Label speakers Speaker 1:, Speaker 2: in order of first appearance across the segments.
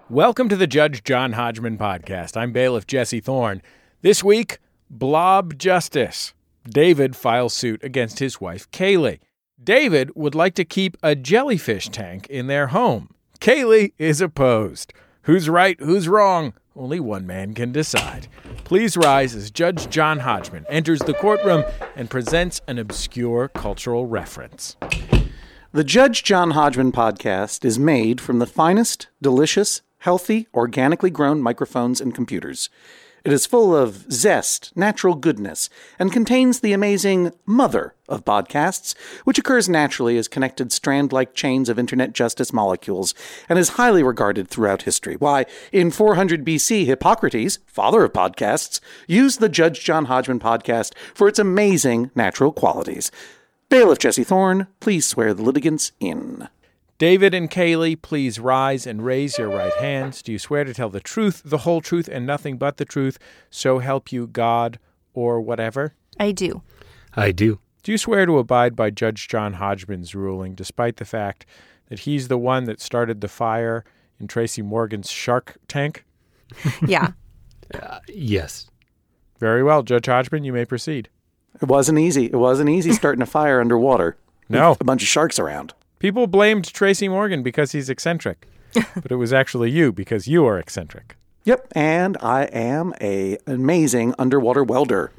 Speaker 1: Welcome to the Judge John Hodgman podcast. I'm bailiff Jesse Thorne. This week, blob justice. David files suit against his wife, Kaylee. David would like to keep a jellyfish tank in their home. Kaylee is opposed. Who's right, who's wrong? Only one man can decide. Please rise as Judge John Hodgman enters the courtroom and presents an obscure cultural reference.
Speaker 2: The Judge John Hodgman podcast is made from the finest, delicious, healthy, organically grown microphones and computers. It is full of zest, natural goodness, and contains the amazing mother of podcasts, which occurs naturally as connected strand-like chains of internet justice molecules, and is highly regarded throughout history. Why, in 400 BC, Hippocrates, father of podcasts, used the Judge John Hodgman podcast for its amazing natural qualities. Bailiff Jesse Thorne, please swear the litigants in.
Speaker 1: David and Kaylee, please rise and raise your right hands. Do you swear to tell the truth, the whole truth, and nothing but the truth, so help you God or whatever?
Speaker 3: I do.
Speaker 4: I do.
Speaker 1: Do you swear to abide by Judge John Hodgman's ruling, despite the fact that he's the one that started the fire in Tracy Morgan's shark tank?
Speaker 3: Yeah.
Speaker 4: Yes.
Speaker 1: Very well, Judge Hodgman, you may proceed.
Speaker 2: It wasn't easy. It wasn't easy starting a fire underwater.
Speaker 1: No.
Speaker 2: With a bunch of sharks around.
Speaker 1: People blamed Tracy Morgan because he's eccentric, but it was actually you because you are eccentric.
Speaker 2: Yep, and I am an amazing underwater welder.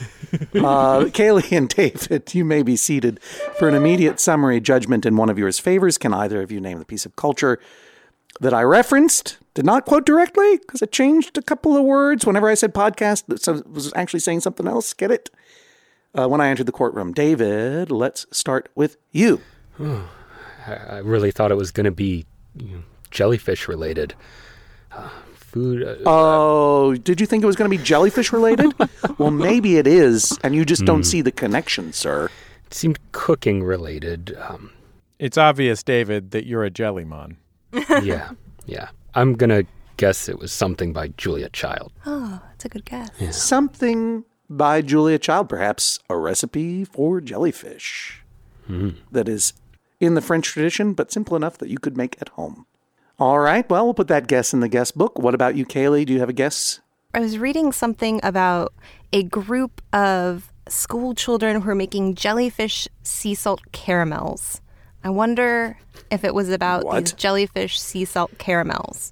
Speaker 2: Kaylee and David, you may be seated for an immediate summary judgment in one of yours favors. Can either of you name the piece of culture that I referenced? Did not quote directly because I changed a couple of words whenever I said podcast, so it was actually saying something else. Get it? When I entered the courtroom. David, let's start with you.
Speaker 4: I really thought it was going to be jellyfish related. Food.
Speaker 2: Did you think it was going to be jellyfish related? Well, maybe it is, and you just don't see the connection, sir.
Speaker 4: It seemed cooking related.
Speaker 1: It's obvious, David, that you're a jellymon.
Speaker 4: Yeah. I'm going to guess it was something by Julia Child.
Speaker 3: Oh, that's a good guess.
Speaker 4: Yeah.
Speaker 2: Something by Julia Child, perhaps a recipe for jellyfish that is in the French tradition, but simple enough that you could make at home. All right, well, we'll put that guess in the guess book. What about you, Kaylee? Do you have a guess?
Speaker 3: I was reading something about a group of school children who are making jellyfish sea salt caramels. I wonder if it was about these jellyfish sea salt caramels.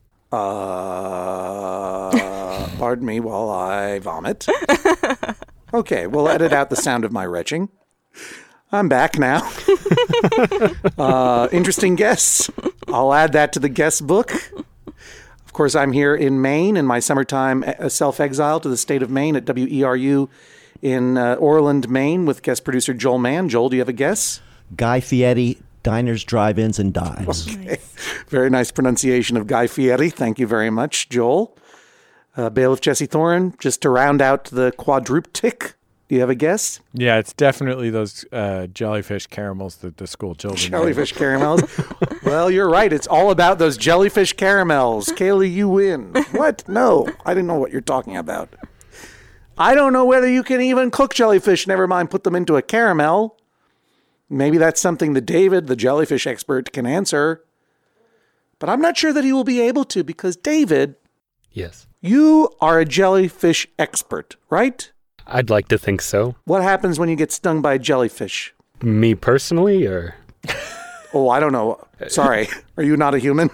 Speaker 2: Pardon me while I vomit. Okay, we'll edit out the sound of my retching. I'm back now. Interesting guess. I'll add that to the guest book. Of course, I'm here in Maine in my summertime self-exile to the state of Maine at WERU in Orland, Maine with guest producer Joel Mann. Joel, do you have a guess?
Speaker 5: Guy Fieri, diners, drive-ins, and dives.
Speaker 2: Okay. Nice. Very nice pronunciation of Guy Fieri. Thank you very much, Joel. Bailiff Jesse Thorne, just to round out the quadruptic. Do you have a guess?
Speaker 1: Yeah, it's definitely those jellyfish caramels that the school children
Speaker 2: Jellyfish caramels. Well, you're right. It's all about those jellyfish caramels. Kaylee, you win. What? No, I didn't know what you're talking about. I don't know whether you can even cook jellyfish. Never mind, put them into a caramel. Maybe that's something that David, the jellyfish expert, can answer. But I'm not sure that he will be able to because, David.
Speaker 4: Yes.
Speaker 2: You are a jellyfish expert, right?
Speaker 4: I'd like to think so.
Speaker 2: What happens when you get stung by a jellyfish?
Speaker 4: Me personally, or?
Speaker 2: Oh, I don't know. Sorry. Are you not a human?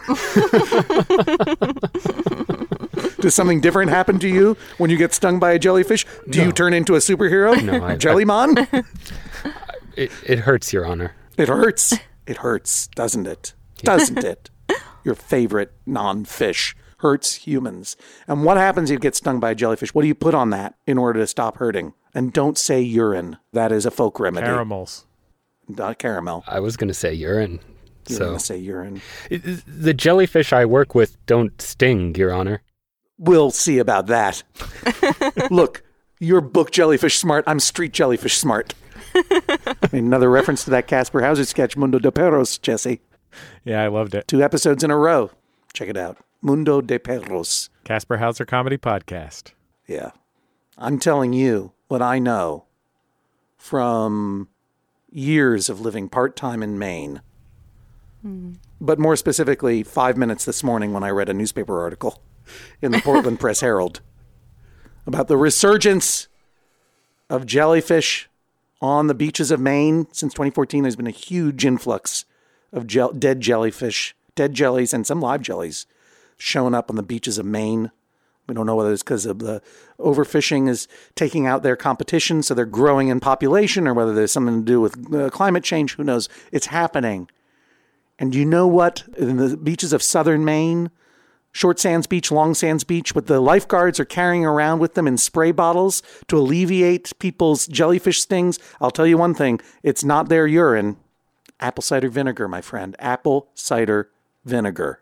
Speaker 2: Does something different happen to you when you get stung by a jellyfish? Do you turn into a superhero?
Speaker 4: No.
Speaker 2: Jellymon?
Speaker 4: It hurts, Your Honor.
Speaker 2: It hurts. It hurts, doesn't it? Doesn't it? Your favorite non-fish hurts humans. And what happens if you get stung by a jellyfish? What do you put on that in order to stop hurting? And don't say urine. That is a folk remedy.
Speaker 1: Caramels.
Speaker 2: Not caramel.
Speaker 4: I was going to say urine.
Speaker 2: You're going to say urine.
Speaker 4: The jellyfish I work with don't sting, Your Honor.
Speaker 2: We'll see about that. Look, you're book jellyfish smart. I'm street jellyfish smart. Another reference to that Casper Hauser sketch, Mundo de Perros, Jesse.
Speaker 1: Yeah, I loved it.
Speaker 2: 2 episodes in a row. Check it out. Mundo de Perros.
Speaker 1: Casper Hauser Comedy Podcast.
Speaker 2: Yeah. I'm telling you what I know from years of living part-time in Maine. but more specifically 5 minutes this morning when I read a newspaper article in the Portland Press Herald about the resurgence of jellyfish on the beaches of Maine. Since 2014, there's been a huge influx of dead jellyfish, dead jellies, and some live jellies showing up on the beaches of Maine. We don't know whether it's because of the overfishing is taking out their competition, so they're growing in population, or whether there's something to do with climate change. Who knows? It's happening. And you know what? In the beaches of southern Maine, Short Sands Beach, Long Sands Beach, what the lifeguards are carrying around with them in spray bottles to alleviate people's jellyfish stings. I'll tell you one thing. It's not their urine. Apple cider vinegar, my friend. Apple cider vinegar.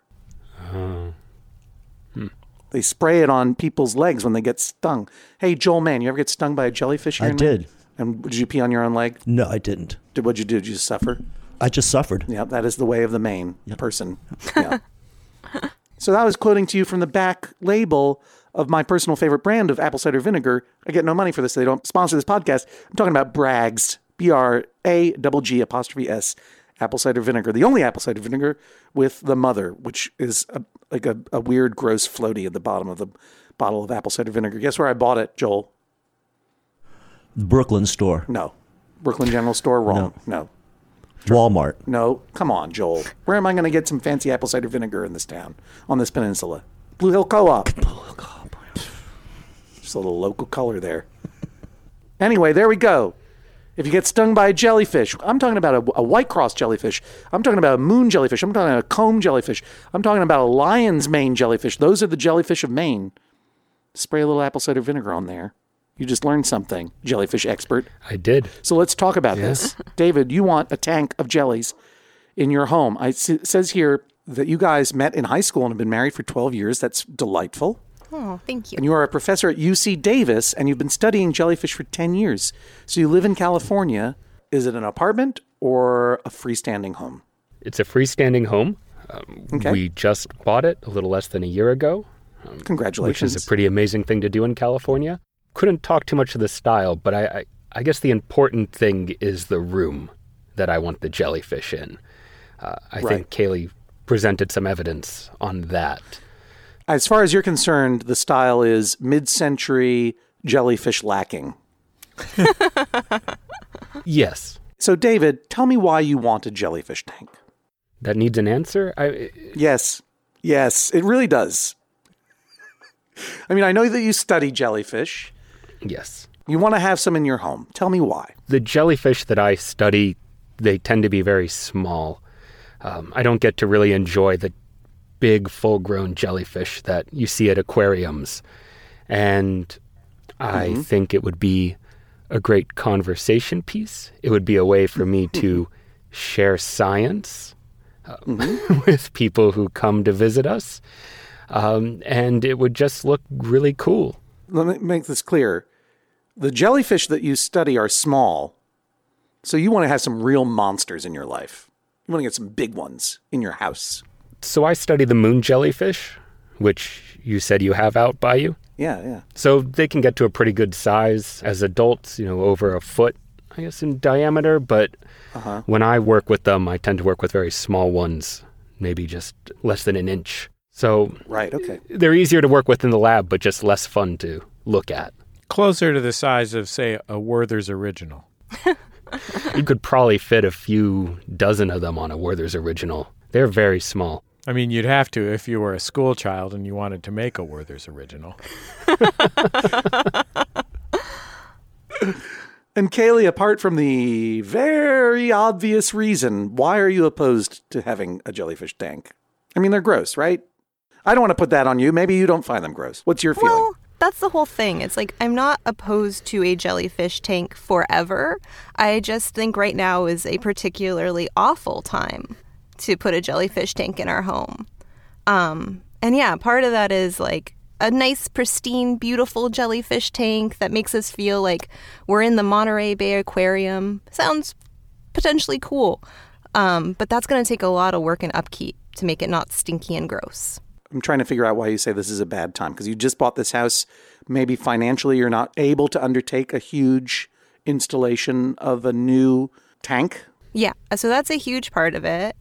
Speaker 2: They spray it on people's legs when they get stung. Hey, Joel Mann, you ever get stung by a jellyfish?
Speaker 5: I did.
Speaker 2: And did you pee on your own leg?
Speaker 5: No, I didn't.
Speaker 2: What'd you do? Did you just suffer?
Speaker 5: I just suffered.
Speaker 2: Yeah, that is the way of the Maine person. Yeah. So that was quoting to you from the back label of my personal favorite brand of apple cider vinegar. I get no money for this. They don't sponsor this podcast. I'm talking about Bragg's, BRAGGS, apple cider vinegar. The only apple cider vinegar with the mother, which is like a weird, gross floaty at the bottom of the bottle of apple cider vinegar. Guess where I bought it, Joel?
Speaker 5: The Brooklyn store.
Speaker 2: No. Brooklyn General Store? Wrong. No.
Speaker 5: Walmart.
Speaker 2: No. Come on, Joel. Where am I going to get some fancy apple cider vinegar in this town, on this peninsula? Blue Hill Co-op. Just a little local color there. Anyway, there we go. If you get stung by a jellyfish, I'm talking about a white cross jellyfish. I'm talking about a moon jellyfish. I'm talking about a comb jellyfish. I'm talking about a lion's mane jellyfish. Those are the jellyfish of Maine. Spray a little apple cider vinegar on there. You just learned something, jellyfish expert.
Speaker 4: I did.
Speaker 2: So let's talk about this. David, you want a tank of jellies in your home. It says here that you guys met in high school and have been married for 12 years. That's delightful.
Speaker 3: Oh, thank you.
Speaker 2: And you are a professor at UC Davis, and you've been studying jellyfish for 10 years. So you live in California. Is it an apartment or a freestanding home?
Speaker 4: It's a freestanding home.
Speaker 2: Okay.
Speaker 4: We just bought it a little less than a year ago.
Speaker 2: Congratulations.
Speaker 4: Which is a pretty amazing thing to do in California. Couldn't talk too much to the style, but I guess the important thing is the room that I want the jellyfish in. I think Kaylee presented some evidence on that.
Speaker 2: As far as you're concerned, the style is mid-century jellyfish lacking.
Speaker 4: Yes.
Speaker 2: So, David, tell me why you want a jellyfish tank.
Speaker 4: That needs an answer?
Speaker 2: Yes, it really does. I mean, I know that you study jellyfish.
Speaker 4: Yes.
Speaker 2: You want to have some in your home. Tell me why.
Speaker 4: The jellyfish that I study, they tend to be very small. I don't get to really enjoy the big, full-grown jellyfish that you see at aquariums. And I think it would be a great conversation piece. It would be a way for me to share science with people who come to visit us. And it would just look really cool.
Speaker 2: Let me make this clear. The jellyfish that you study are small, so you want to have some real monsters in your life. You want to get some big ones in your house.
Speaker 4: So I study the moon jellyfish, which you said you have out by you.
Speaker 2: Yeah.
Speaker 4: So they can get to a pretty good size as adults, over a foot, I guess, in diameter. But when I work with them, I tend to work with very small ones, maybe just less than an inch. So
Speaker 2: right, okay.
Speaker 4: They're easier to work with in the lab, but just less fun to look at.
Speaker 1: Closer to the size of, say, a Werther's Original.
Speaker 4: You could probably fit a few dozen of them on a Werther's Original. They're very small.
Speaker 1: I mean, you'd have to if you were a school child and you wanted to make a Werther's Original.
Speaker 2: And Kaylee, apart from the very obvious reason, why are you opposed to having a jellyfish tank? I mean, they're gross, right? I don't want to put that on you. Maybe you don't find them gross. What's your feeling?
Speaker 3: Well, that's the whole thing. It's like, I'm not opposed to a jellyfish tank forever. I just think right now is a particularly awful time to put a jellyfish tank in our home. And yeah, part of that is like a nice, pristine, beautiful jellyfish tank that makes us feel like we're in the Monterey Bay Aquarium. Sounds potentially cool. But that's going to take a lot of work and upkeep to make it not stinky and gross.
Speaker 2: I'm trying to figure out why you say this is a bad time, because you just bought this house. Maybe financially you're not able to undertake a huge installation of a new tank.
Speaker 3: Yeah, so that's a huge part of it.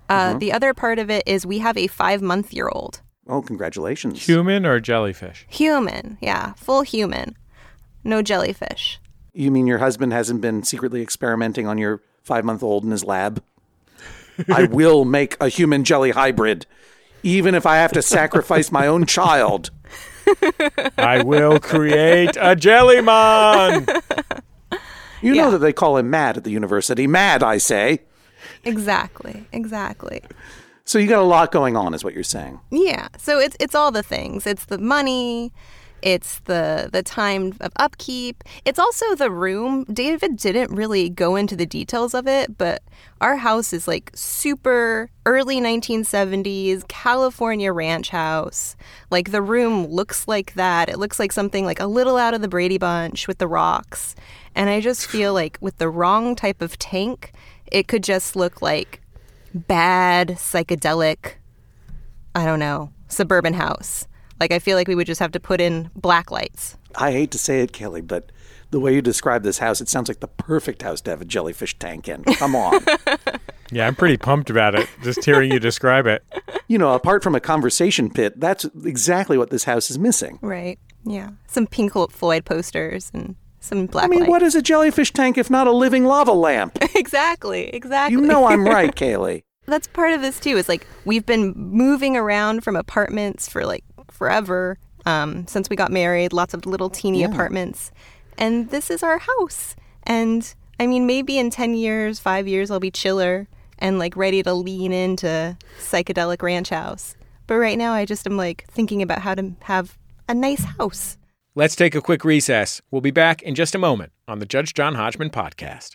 Speaker 3: The other part of it is we have a 5-month-old.
Speaker 2: Oh, congratulations.
Speaker 1: Human or jellyfish?
Speaker 3: Human, yeah, full human. No jellyfish.
Speaker 2: You mean your husband hasn't been secretly experimenting on your 5-month-old in his lab? I will make a human jelly hybrid, even if I have to sacrifice my own child.
Speaker 1: I will create a Jellymon!
Speaker 2: You know that they call him Mad at the university. Mad, I say.
Speaker 3: Exactly.
Speaker 2: So you got a lot going on, is what you're saying.
Speaker 3: Yeah. So it's all the things. It's the money. It's the time of upkeep. It's also the room. David didn't really go into the details of it, but our house is like super early 1970s California ranch house. Like the room looks like that. It looks like something like a little out of the Brady Bunch with the rocks. And I just feel like with the wrong type of tank, it could just look like bad, psychedelic, I don't know, suburban house. Like, I feel like we would just have to put in black lights.
Speaker 2: I hate to say it, Kelly, but the way you describe this house, it sounds like the perfect house to have a jellyfish tank in. Come on.
Speaker 1: Yeah, I'm pretty pumped about it, just hearing you describe it.
Speaker 2: You know, apart from a conversation pit, that's exactly what this house is missing.
Speaker 3: Right, yeah. Some Pink Floyd posters and some black lights.
Speaker 2: What is a jellyfish tank if not a living lava lamp?
Speaker 3: Exactly.
Speaker 2: You know I'm right, Kaylee.
Speaker 3: That's part of this, too, is like we've been moving around from apartments for like forever, since we got married, lots of little teeny apartments. And this is our house. And I mean, maybe in 10 years, 5 years, I'll be chiller and like ready to lean into psychedelic ranch house. But right now I just am like thinking about how to have a nice house.
Speaker 1: Let's take a quick recess. We'll be back in just a moment on the Judge John Hodgman podcast.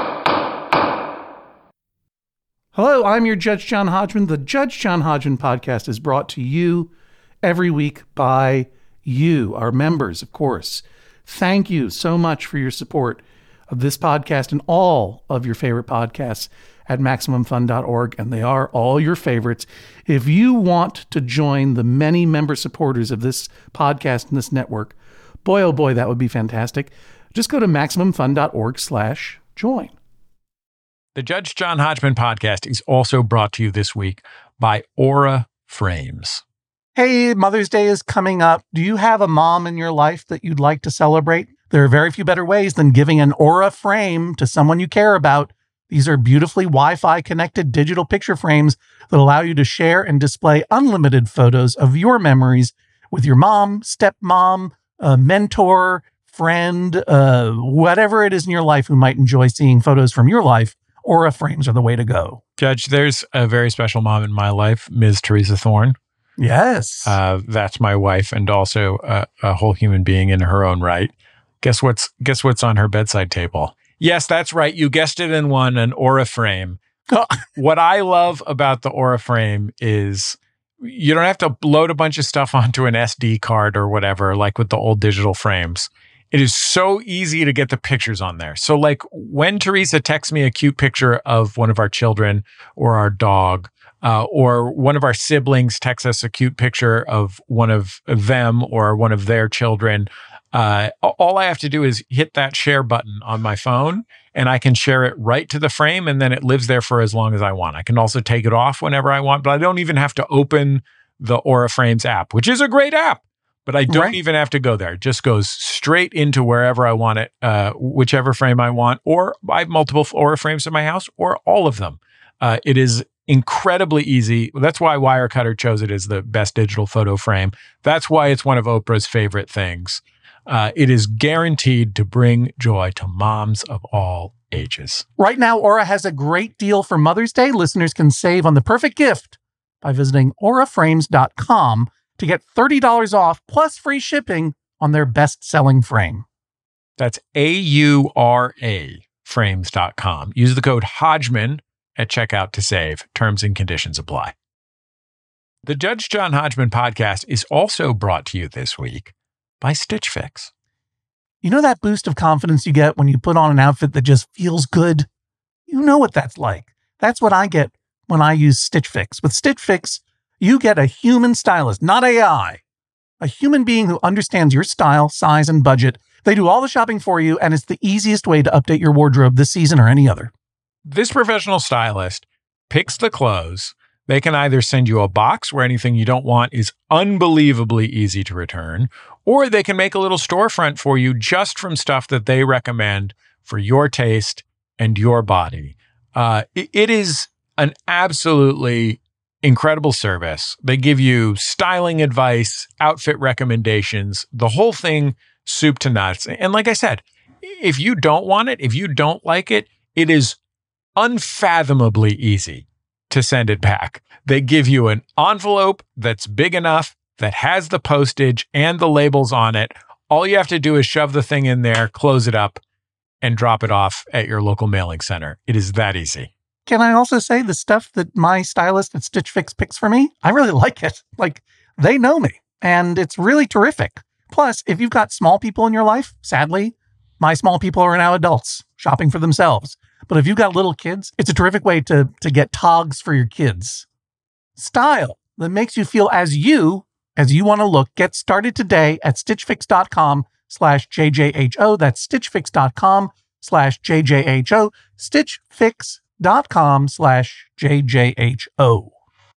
Speaker 2: Hello, I'm your Judge John Hodgman. The Judge John Hodgman podcast is brought to you every week by you, our members, of course. Thank you so much for your support of this podcast and all of your favorite podcasts at MaximumFun.org, and they are all your favorites. If you want to join the many member supporters of this podcast and this network, boy, oh boy, that would be fantastic. Just go to MaximumFun.org/join.
Speaker 1: The Judge John Hodgman podcast is also brought to you this week by Aura Frames.
Speaker 2: Hey, Mother's Day is coming up. Do you have a mom in your life that you'd like to celebrate? There are very few better ways than giving an Aura frame to someone you care about. These are beautifully Wi-Fi connected digital picture frames that allow you to share and display unlimited photos of your memories with your mom, stepmom, mentor, friend, whatever it is in your life who might enjoy seeing photos from your life. Aura frames are the way to go.
Speaker 1: Judge, there's a very special mom in my life, Ms. Teresa Thorne.
Speaker 2: Yes.
Speaker 1: That's my wife and also a whole human being in her own right. Guess what's on her bedside table? Yes, that's right. You guessed it in one, an Aura frame. What I love about the Aura frame is you don't have to load a bunch of stuff onto an SD card or whatever, like with the old digital frames. It is so easy to get the pictures on there. So like when Teresa texts me a cute picture of one of our children or our dog, or one of our siblings texts us a cute picture of one of them or one of their children, all I have to do is hit that share button on my phone and I can share it right to the frame and then it lives there for as long as I want. I can also take it off whenever I want, but I don't even have to open the Aura Frames app, which is a great app, but I don't even have to go there. It just goes straight into wherever I want it, whichever frame I want, or I have multiple Aura Frames in my house or all of them. It is incredibly easy. That's why Wirecutter chose it as the best digital photo frame. That's why it's one of Oprah's favorite things. It is guaranteed to bring joy to moms of all ages.
Speaker 2: Right now, Aura has a great deal for Mother's Day. Listeners can save on the perfect gift by visiting auraframes.com to get $30 off plus free shipping on their best-selling frame.
Speaker 1: That's AURA frames.com. Use the code Hodgman at checkout to save. Terms and conditions apply. The Judge John Hodgman podcast is also brought to you this week by Stitch Fix.
Speaker 2: You know that boost of confidence you get when you put on an outfit that just feels good? You know what that's like. That's what I get when I use Stitch Fix. With Stitch Fix, you get a human stylist, not AI. A human being who understands your style, size, and budget. They do all the shopping for you, and it's the easiest way to update your wardrobe this season or any other.
Speaker 1: This professional stylist picks the clothes. They can either send you a box where anything you don't want is unbelievably easy to return, or they can make a little storefront for you just from stuff that they recommend for your taste and your body. It is an absolutely incredible service. They give you styling advice, outfit recommendations, the whole thing soup to nuts. And like I said, if you don't want it, if you don't like it, it is unfathomably easy to send it back. They give you an envelope that's big enough, that has the postage and the labels on it. All you have to do is shove the thing in there, close it up, and drop it off at your local mailing center. It is that easy.
Speaker 2: Can I also say the stuff that my stylist at Stitch Fix picks for me? I really like it. Like, they know me, and it's really terrific. Plus, if you've got small people in your life, sadly, my small people are now adults shopping for themselves. But if you've got little kids, it's a terrific way to get togs for your kids. Style that makes you feel as you want to look. Get started today at stitchfix.com/JJHO. That's stitchfix.com/JJHO. stitchfix.com/JJHO.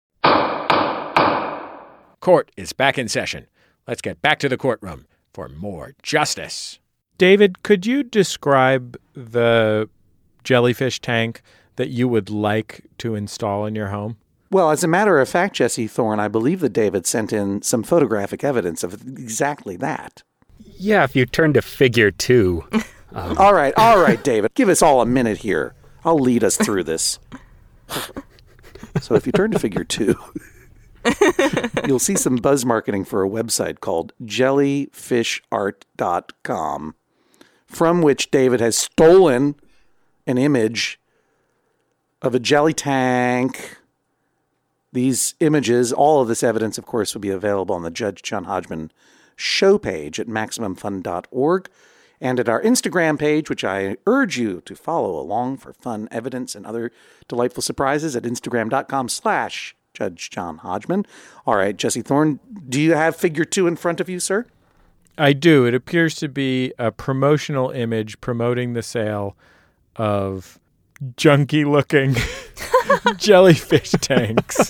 Speaker 1: Court is back in session. Let's get back to the courtroom for more justice. David, could you describe the jellyfish tank that you would like to install in your home?
Speaker 2: Well, as a matter of fact, Jesse Thorne, I believe that David sent in some photographic evidence of exactly that.
Speaker 4: Yeah, if you turn to figure 2.
Speaker 2: All right, David. Give us all a minute here. I'll lead us through this. So if you turn to figure 2, you'll see some buzz marketing for a website called jellyfishart.com, from which David has stolen an image of a jelly tank. These images, all of this evidence, of course, will be available on the Judge John Hodgman show page at MaximumFun.org and at our Instagram page, which I urge you to follow along for fun evidence and other delightful surprises at Instagram.com/Judge John Hodgman. All right, Jesse Thorne, do you have figure 2 in front of you, sir?
Speaker 1: I do. It appears to be a promotional image promoting the sale of junky-looking jellyfish tanks.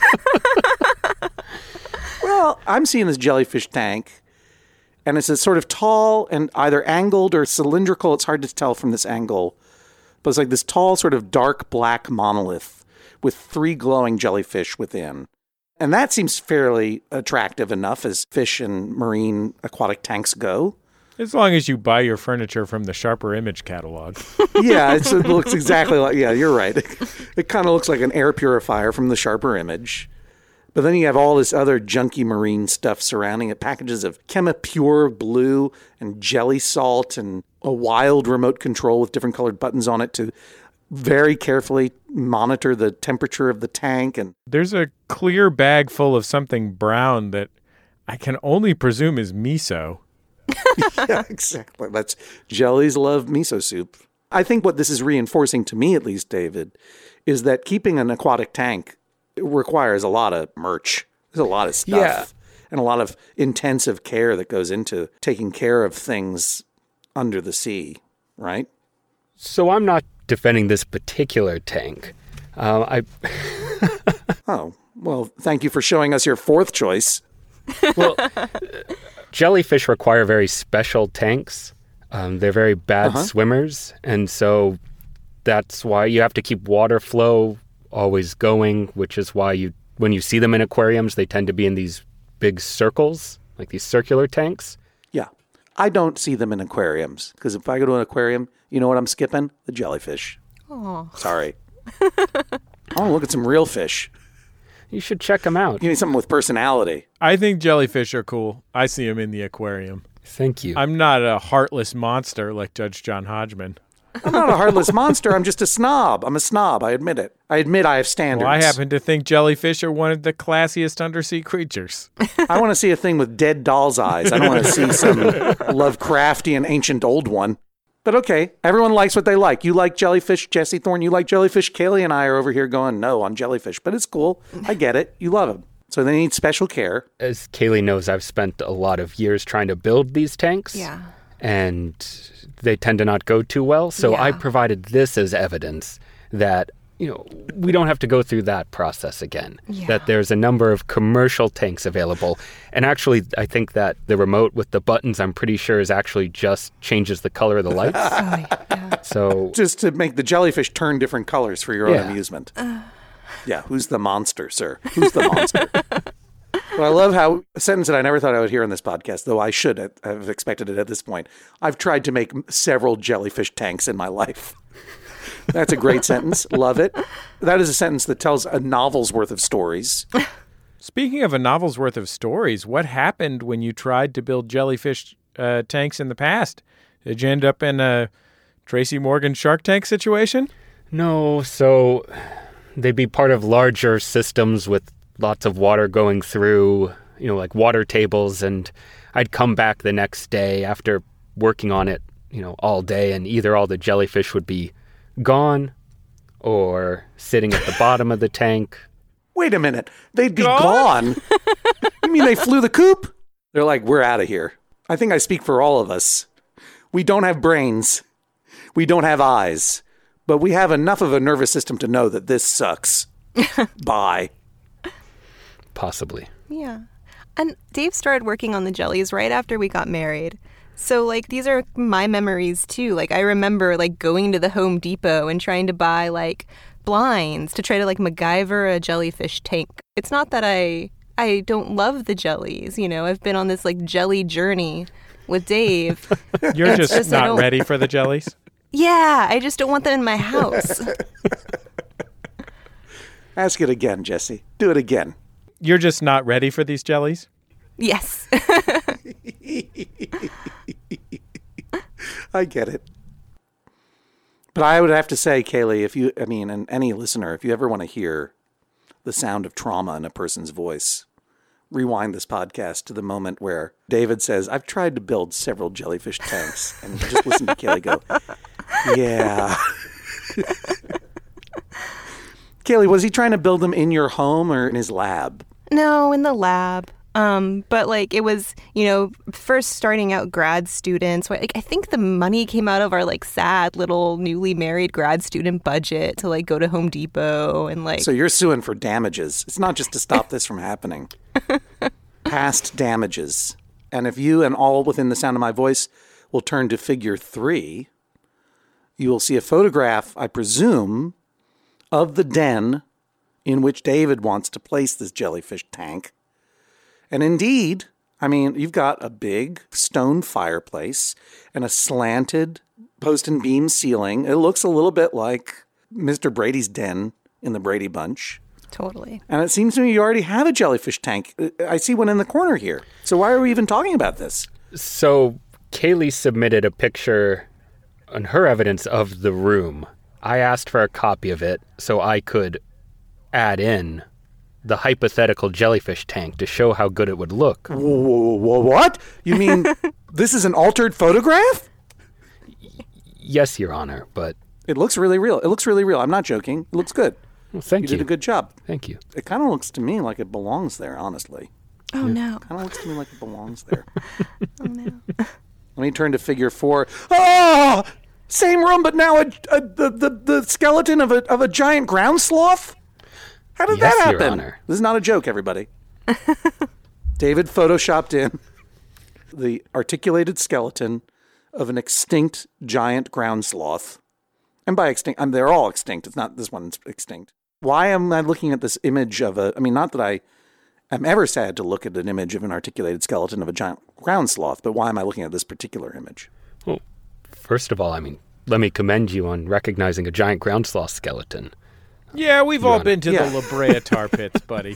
Speaker 2: Well, I'm seeing this jellyfish tank, and it's a sort of tall and either angled or cylindrical. It's hard to tell from this angle, but it's like this tall sort of dark black monolith with 3 glowing jellyfish within. And that seems fairly attractive enough as fish and marine aquatic tanks go.
Speaker 1: As long as you buy your furniture from the Sharper Image catalog.
Speaker 2: Yeah, it looks exactly like, yeah, you're right. It kind of looks like an air purifier from the Sharper Image. But then you have all this other junky marine stuff surrounding it. Packages of Chemipure blue and jelly salt and a wild remote control with different colored buttons on it to very carefully monitor the temperature of the tank. And
Speaker 1: there's a clear bag full of something brown that I can only presume is miso.
Speaker 2: Yeah, exactly. That's jellies love miso soup. I think what this is reinforcing to me, at least, David, is that keeping an aquatic tank requires a lot of merch. There's a lot of stuff and a lot of intensive care that goes into taking care of things under the sea, right?
Speaker 4: So I'm not defending this particular tank.
Speaker 2: Oh, well, thank you for showing us your fourth choice.
Speaker 4: Well, jellyfish require very special tanks. They're very bad swimmers, and so that's why you have to keep water flow always going, which is why when you see them in aquariums, they tend to be in these big circles, like these circular tanks.
Speaker 2: Yeah. I don't see them in aquariums, because if I go to an aquarium, you know what I'm skipping? The jellyfish. Oh. Sorry. I want to look at some real fish.
Speaker 4: You should check them out.
Speaker 2: You need something with personality.
Speaker 1: I think jellyfish are cool. I see them in the aquarium.
Speaker 4: Thank you.
Speaker 1: I'm not a heartless monster like Judge John Hodgman.
Speaker 2: I'm not a heartless monster. I'm just a snob. I'm a snob. I admit it. I admit I have standards.
Speaker 1: Well, I happen to think jellyfish are one of the classiest undersea creatures.
Speaker 2: I want to see a thing with dead doll's eyes. I don't want to see some Lovecraftian ancient old one. But okay, everyone likes what they like. You like jellyfish, Jesse Thorne. You like jellyfish. Kaylee and I are over here going, no, on jellyfish. But it's cool. I get it. You love them. So they need special care.
Speaker 4: As Kaylee knows, I've spent a lot of years trying to build these tanks.
Speaker 3: Yeah.
Speaker 4: And they tend to not go too well. So I provided this as evidence that, we don't have to go through that process again.
Speaker 3: Yeah.
Speaker 4: That there's a number of commercial tanks available. And actually, I think that the remote with the buttons, I'm pretty sure, is actually just changes the color of the lights.
Speaker 3: Yeah.
Speaker 4: So
Speaker 2: Just to make the jellyfish turn different colors for your own amusement. Yeah, who's the monster, sir? Who's the monster? But I love how a sentence that I never thought I would hear on this podcast, though I should have expected it at this point. I've tried to make several jellyfish tanks in my life. That's a great sentence. Love it. That is a sentence that tells a novel's worth of stories.
Speaker 1: Speaking of a novel's worth of stories, what happened when you tried to build jellyfish tanks in the past? Did you end up in a Tracy Morgan Shark Tank situation?
Speaker 4: no, so they'd be part of larger systems with lots of water going through, like water tables. And I'd come back the next day after working on it, all day, and either all the jellyfish would be gone or sitting at the bottom of the tank.
Speaker 2: Wait a minute. They'd be gone? You mean they flew the coop? They're like, we're out of here. I think I speak for all of us. We don't have brains. We don't have eyes. But we have enough of a nervous system to know that this sucks. Bye.
Speaker 4: Possibly.
Speaker 3: Yeah. And Dave started working on the jellies right after we got married. So, these are my memories, too. I remember, going to the Home Depot and trying to buy, blinds to try to, MacGyver a jellyfish tank. It's not that I don't love the jellies, I've been on this, jelly journey with Dave.
Speaker 1: You're just not ready for the jellies?
Speaker 3: Yeah, I just don't want them in my house.
Speaker 2: Ask it again, Jesse. Do it again.
Speaker 1: You're just not ready for these jellies?
Speaker 3: Yes.
Speaker 2: I get it. But I would have to say, Kaylee, and any listener, if you ever want to hear the sound of trauma in a person's voice, rewind this podcast to the moment where David says, I've tried to build several jellyfish tanks. And just listen to Kaylee go, yeah. Kaylee, was he trying to build them in your home or in his lab?
Speaker 3: No, in the lab. But it was, first starting out grad students. I think the money came out of our sad little newly married grad student budget to go to Home Depot and
Speaker 2: So you're suing for damages. It's not just to stop this from happening. Past damages. And if you and all within the sound of my voice will turn to figure 3, you will see a photograph, I presume, of the den in which David wants to place this jellyfish tank. And indeed, you've got a big stone fireplace and a slanted post and beam ceiling. It looks a little bit like Mr. Brady's den in the Brady Bunch.
Speaker 3: Totally.
Speaker 2: And it seems to me you already have a jellyfish tank. I see one in the corner here. So why are we even talking about this?
Speaker 4: So Kaylee submitted a picture on her evidence of the room. I asked for a copy of it so I could add in the hypothetical jellyfish tank to show how good it would look.
Speaker 2: What? You mean this is an altered photograph?
Speaker 4: Yes, Your Honor, but...
Speaker 2: It looks really real. I'm not joking. It looks good.
Speaker 4: Well, thank you.
Speaker 2: You did a good job.
Speaker 4: Thank you.
Speaker 2: It kind of looks to me like it belongs there, honestly.
Speaker 3: Oh, no.
Speaker 2: Kind of looks to me like it belongs there.
Speaker 3: Oh, no.
Speaker 2: Let me turn to figure 4. Oh! Same room, but now the skeleton of a giant ground sloth? How did that happen?
Speaker 4: Your Honor.
Speaker 2: This is not a joke, everybody. David photoshopped in the articulated skeleton of an extinct giant ground sloth. And by extinct, they're all extinct. It's not this one's extinct. Why am I looking at this image of not that I am ever sad to look at an image of an articulated skeleton of a giant ground sloth, but why am I looking at this particular image?
Speaker 4: Well, first of all, let me commend you on recognizing a giant ground sloth skeleton.
Speaker 1: Yeah, we've all been to the La Brea tar pits, buddy.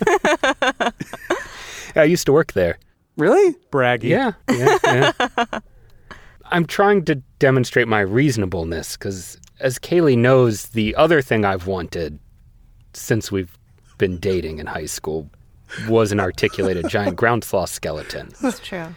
Speaker 4: I used to work there.
Speaker 2: Really?
Speaker 1: Braggy.
Speaker 4: Yeah. I'm trying to demonstrate my reasonableness because, as Kaylee knows, the other thing I've wanted since we've been dating in high school was an articulated giant ground sloth skeleton.
Speaker 3: That's true.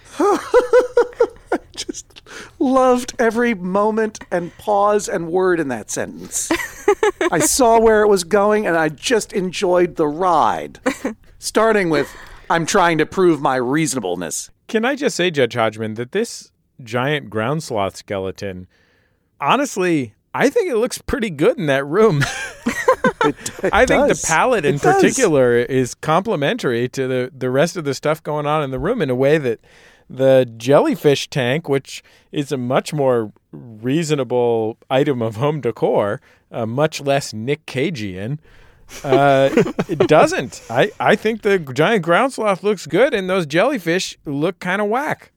Speaker 2: Just loved every moment and pause and word in that sentence. I saw where it was going and I just enjoyed the ride. Starting with, I'm trying to prove my reasonableness.
Speaker 1: Can I just say, Judge Hodgman, that this giant ground sloth skeleton, honestly, I think it looks pretty good in that room. I think the palette in particular is complementary to the rest of the stuff going on in the room in a way that the jellyfish tank, which is a much more reasonable item of home decor, much less Nick Cagean, it doesn't. I think the giant ground sloth looks good, and those jellyfish look kind of whack.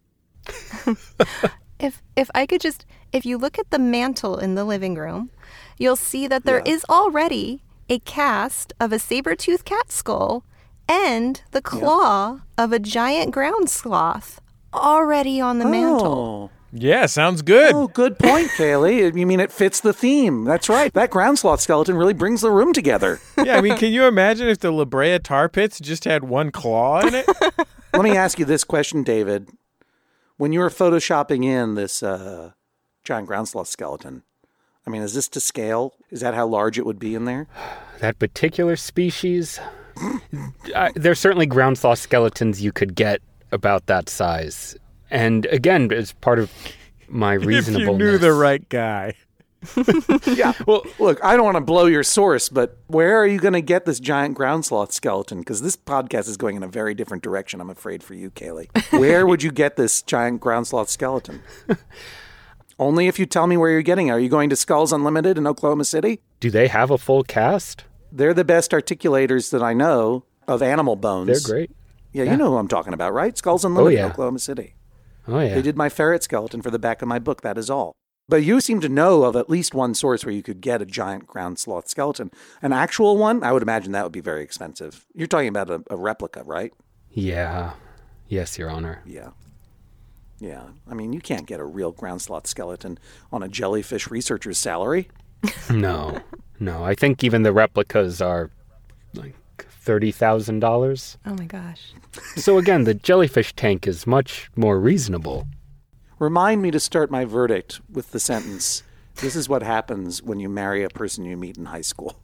Speaker 3: If I could just, if you look at the mantle in the living room, you'll see that there is already a cast of a saber-toothed cat skull and the claw of a giant ground sloth already on the mantle.
Speaker 1: Yeah, sounds good.
Speaker 2: Oh, good point, Kaylee. You mean it fits the theme. That's right. That ground sloth skeleton really brings the room together.
Speaker 1: Yeah, I mean, can you imagine if the La Brea Tar Pits just had one claw in it?
Speaker 2: Let me ask you this question, David. When you were photoshopping in this giant ground sloth skeleton, I mean, is this to scale? Is that how large it would be in there?
Speaker 4: That particular species, there's certainly ground sloth skeletons you could get about that size. And again, as part of my reasonableness.
Speaker 1: If you knew the right guy.
Speaker 2: Yeah. Well, look, I don't want to blow your source, but where are you going to get this giant ground sloth skeleton? Because this podcast is going in a very different direction, I'm afraid, for you, Kaylee. Where would you get this giant ground sloth skeleton? Only if you tell me where you're getting it. Are you going to Skulls Unlimited in Oklahoma City?
Speaker 4: Do they have a full cast?
Speaker 2: They're the best articulators that I know of animal bones.
Speaker 4: They're great.
Speaker 2: Yeah, you know who I'm talking about, right? Skulls Unlimited in Oklahoma City.
Speaker 4: Oh, yeah.
Speaker 2: They did my ferret skeleton for the back of my book, that is all. But you seem to know of at least one source where you could get a giant ground sloth skeleton. An actual one, I would imagine that would be very expensive. You're talking about a replica, right?
Speaker 4: Yeah. Yes, Your Honor.
Speaker 2: Yeah. Yeah. I mean, you can't get a real ground sloth skeleton on a jellyfish researcher's salary.
Speaker 4: No. I think even the replicas are like $30,000.
Speaker 3: Oh, my gosh.
Speaker 4: So again, the jellyfish tank is much more reasonable.
Speaker 2: Remind me to start my verdict with the sentence, "This is what happens when you marry a person you meet in high school."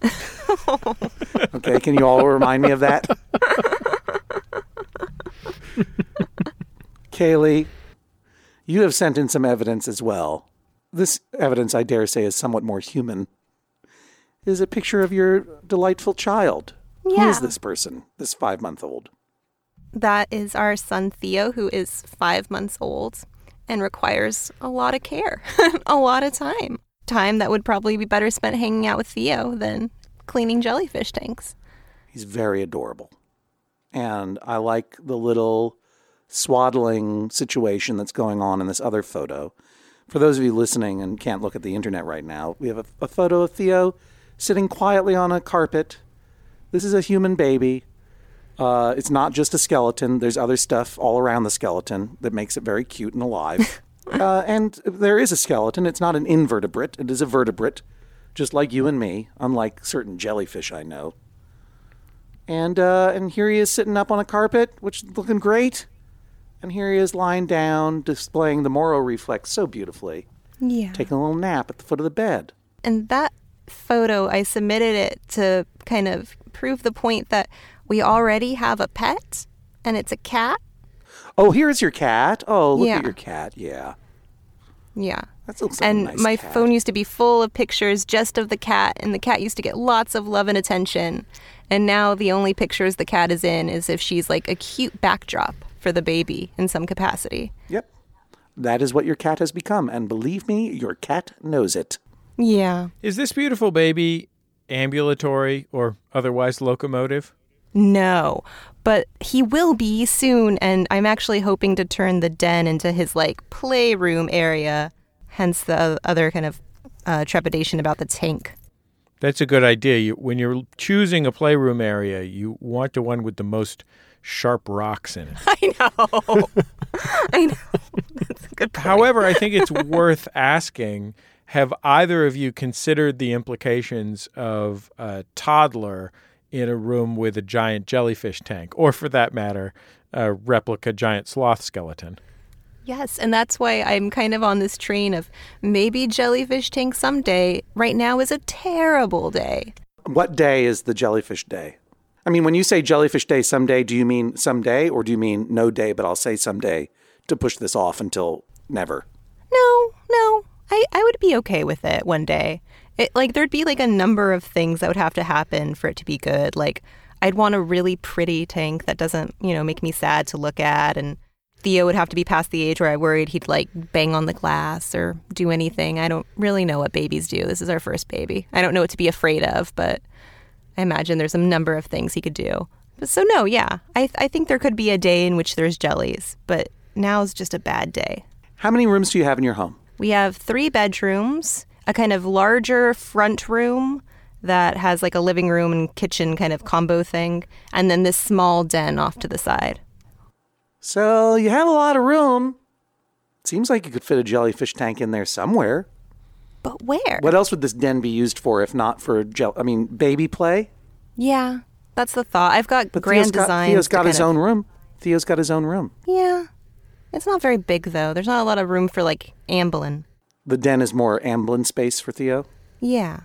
Speaker 2: Okay, can you all remind me of that? Kaylee, you have sent in some evidence as well. This evidence, I dare say, is somewhat more human. It is a picture of your delightful child.
Speaker 3: Yeah.
Speaker 2: Who is this person, this 5-month-old?
Speaker 3: That is our son, Theo, who is 5 months old and requires a lot of care, a lot of time. Time that would probably be better spent hanging out with Theo than cleaning jellyfish tanks.
Speaker 2: He's very adorable. And I like the little swaddling situation that's going on in this other photo. For those of you listening and can't look at the internet right now, we have a photo of Theo sitting quietly on a carpet. This is a human baby. It's not just a skeleton. There's other stuff all around the skeleton that makes it very cute and alive. And there is a skeleton. It's not an invertebrate. It is a vertebrate, just like you and me, unlike certain jellyfish I know. And here he is sitting up on a carpet, which is looking great. And here he is lying down, displaying the Moro reflex so beautifully.
Speaker 3: Yeah.
Speaker 2: Taking a little nap at the foot of the bed.
Speaker 3: And that photo, I submitted it to kind of prove the point that we already have a pet, and it's a cat.
Speaker 2: Oh, here's your cat. Oh, look
Speaker 3: Yeah.
Speaker 2: at your cat. Yeah.
Speaker 3: Yeah.
Speaker 2: That looks like
Speaker 3: And
Speaker 2: a nice
Speaker 3: my
Speaker 2: cat.
Speaker 3: phone used to be full of pictures just of the cat, and the cat used to get lots of love and attention. And now the only pictures the cat is in is if she's like a cute backdrop for the baby in some capacity.
Speaker 2: Yep. That is what your cat has become. And believe me, your cat knows it.
Speaker 3: Yeah.
Speaker 1: Is this beautiful baby ambulatory or otherwise locomotive?
Speaker 3: No, but he will be soon, and I'm actually hoping to turn the den into his, like, playroom area, hence the other kind of trepidation about the tank.
Speaker 1: That's a good idea. When you're choosing a playroom area, you want the one with the most sharp rocks in it.
Speaker 3: I know. That's a good point.
Speaker 1: However, I think it's worth asking, have either of you considered the implications of a toddler in a room with a giant jellyfish tank, or for that matter, a replica giant sloth skeleton?
Speaker 3: Yes, and that's why I'm kind of on this train of maybe jellyfish tank someday. Right now is a terrible day.
Speaker 2: What day is the jellyfish day? I mean, when you say jellyfish day someday, do you mean someday or do you mean no day, but I'll say someday to push this off until never?
Speaker 3: No, I would be okay with it one day. There'd be like a number of things that would have to happen for it to be good. Like, I'd want a really pretty tank that doesn't, make me sad to look at. And Theo would have to be past the age where I worried he'd like bang on the glass or do anything. I don't really know what babies do. This is our first baby. I don't know what to be afraid of, but I imagine there's a number of things he could do. So no, yeah, I think there could be a day in which there's jellies, but now's just a bad day.
Speaker 2: How many rooms do you have in your home?
Speaker 3: We have 3 bedrooms, a kind of larger front room that has like a living room and kitchen kind of combo thing, and then this small den off to the side.
Speaker 2: So you have a lot of room. Seems like you could fit a jellyfish tank in there somewhere.
Speaker 3: But where?
Speaker 2: What else would this den be used for if not for baby play?
Speaker 3: Yeah, that's the thought. I've got grand designs.
Speaker 2: Theo's got his own room. Theo's got his own room.
Speaker 3: Yeah. It's not very big, though. There's not a lot of room for, like, Amblin.
Speaker 2: The den is more Amblin space for Theo?
Speaker 3: Yeah.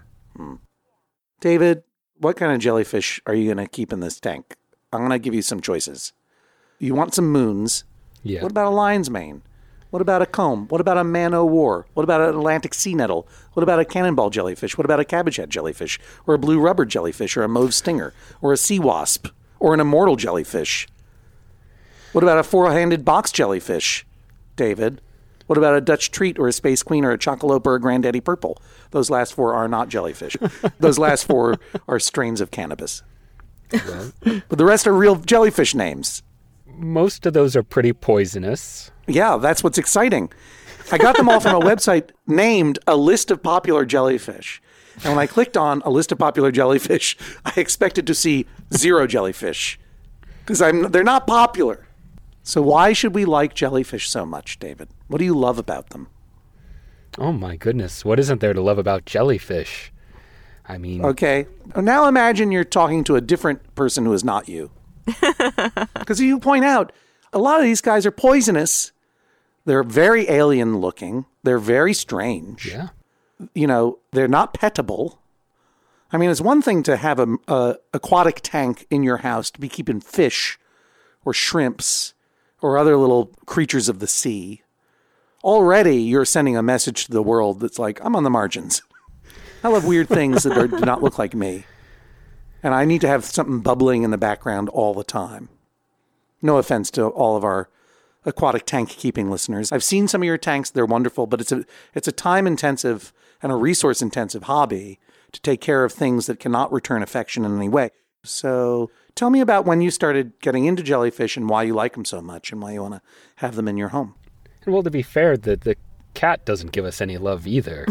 Speaker 2: David, what kind of jellyfish are you going to keep in this tank? I'm going to give you some choices. You want some moons.
Speaker 4: Yeah.
Speaker 2: What about a lion's mane? What about a comb? What about a man-o'-war? What about an Atlantic sea nettle? What about a cannonball jellyfish? What about a cabbage head jellyfish? Or a blue rubber jellyfish? Or a mauve stinger? Or a sea wasp? Or an immortal jellyfish? What about a 4-handed box jellyfish, David? What about a Dutch treat or a space queen or a chocolope or a granddaddy purple? Those last 4 are not jellyfish. Those last 4 are strains of cannabis. But the rest are real jellyfish names.
Speaker 4: Most of those are pretty poisonous.
Speaker 2: Yeah, that's what's exciting. I got them all from a website named A List of Popular Jellyfish. And when I clicked on A List of Popular Jellyfish, I expected to see 0 jellyfish. Because they're not popular. So why should we like jellyfish so much, David? What do you love about them?
Speaker 4: Oh my goodness, what isn't there to love about jellyfish? I mean...
Speaker 2: Okay, now imagine you're talking to a different person who is not you. Because you point out, a lot of these guys are poisonous. They're very alien looking. They're very strange.
Speaker 4: Yeah.
Speaker 2: They're not petable. I mean, it's one thing to have a aquatic tank in your house to be keeping fish or shrimps or other little creatures of the sea. Already, you're sending a message to the world that's like, I'm on the margins. I love weird things that do not look like me. And I need to have something bubbling in the background all the time. No offense to all of our aquatic tank keeping listeners. I've seen some of your tanks. They're wonderful, but it's a time-intensive and a resource-intensive hobby to take care of things that cannot return affection in any way. So tell me about when you started getting into jellyfish and why you like them so much and why you want to have them in your home.
Speaker 4: Well, to be fair, the cat doesn't give us any love either.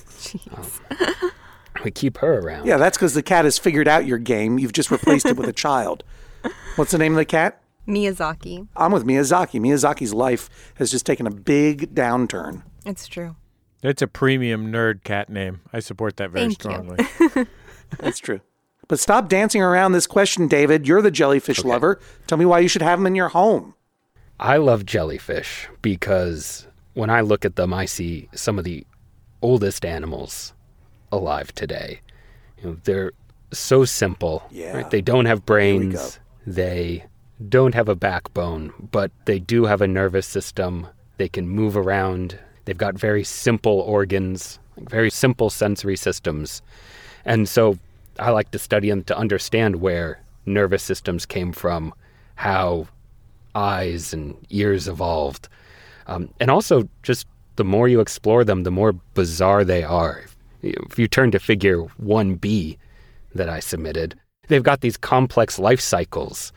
Speaker 4: We keep her around.
Speaker 2: Yeah, that's because the cat has figured out your game. You've just replaced it with a child. What's the name of the cat?
Speaker 3: Miyazaki.
Speaker 2: I'm with Miyazaki. Miyazaki's life has just taken a big downturn.
Speaker 3: It's true.
Speaker 1: It's a premium nerd cat name. I support that very strongly.
Speaker 2: That's true. But stop dancing around this question, David. You're the jellyfish lover. Tell me why you should have them in your home.
Speaker 4: I love jellyfish because when I look at them, I see some of the oldest animals alive today. They're so simple.
Speaker 2: Yeah.
Speaker 4: Right? They don't have brains. They don't have a backbone, but they do have a nervous system. They can move around. They've got very simple organs, very simple sensory systems. And so I like to study them to understand where nervous systems came from, how eyes and ears evolved. And also just the more you explore them, the more bizarre they are. If you turn to figure 1B that I submitted, they've got these complex life cycles.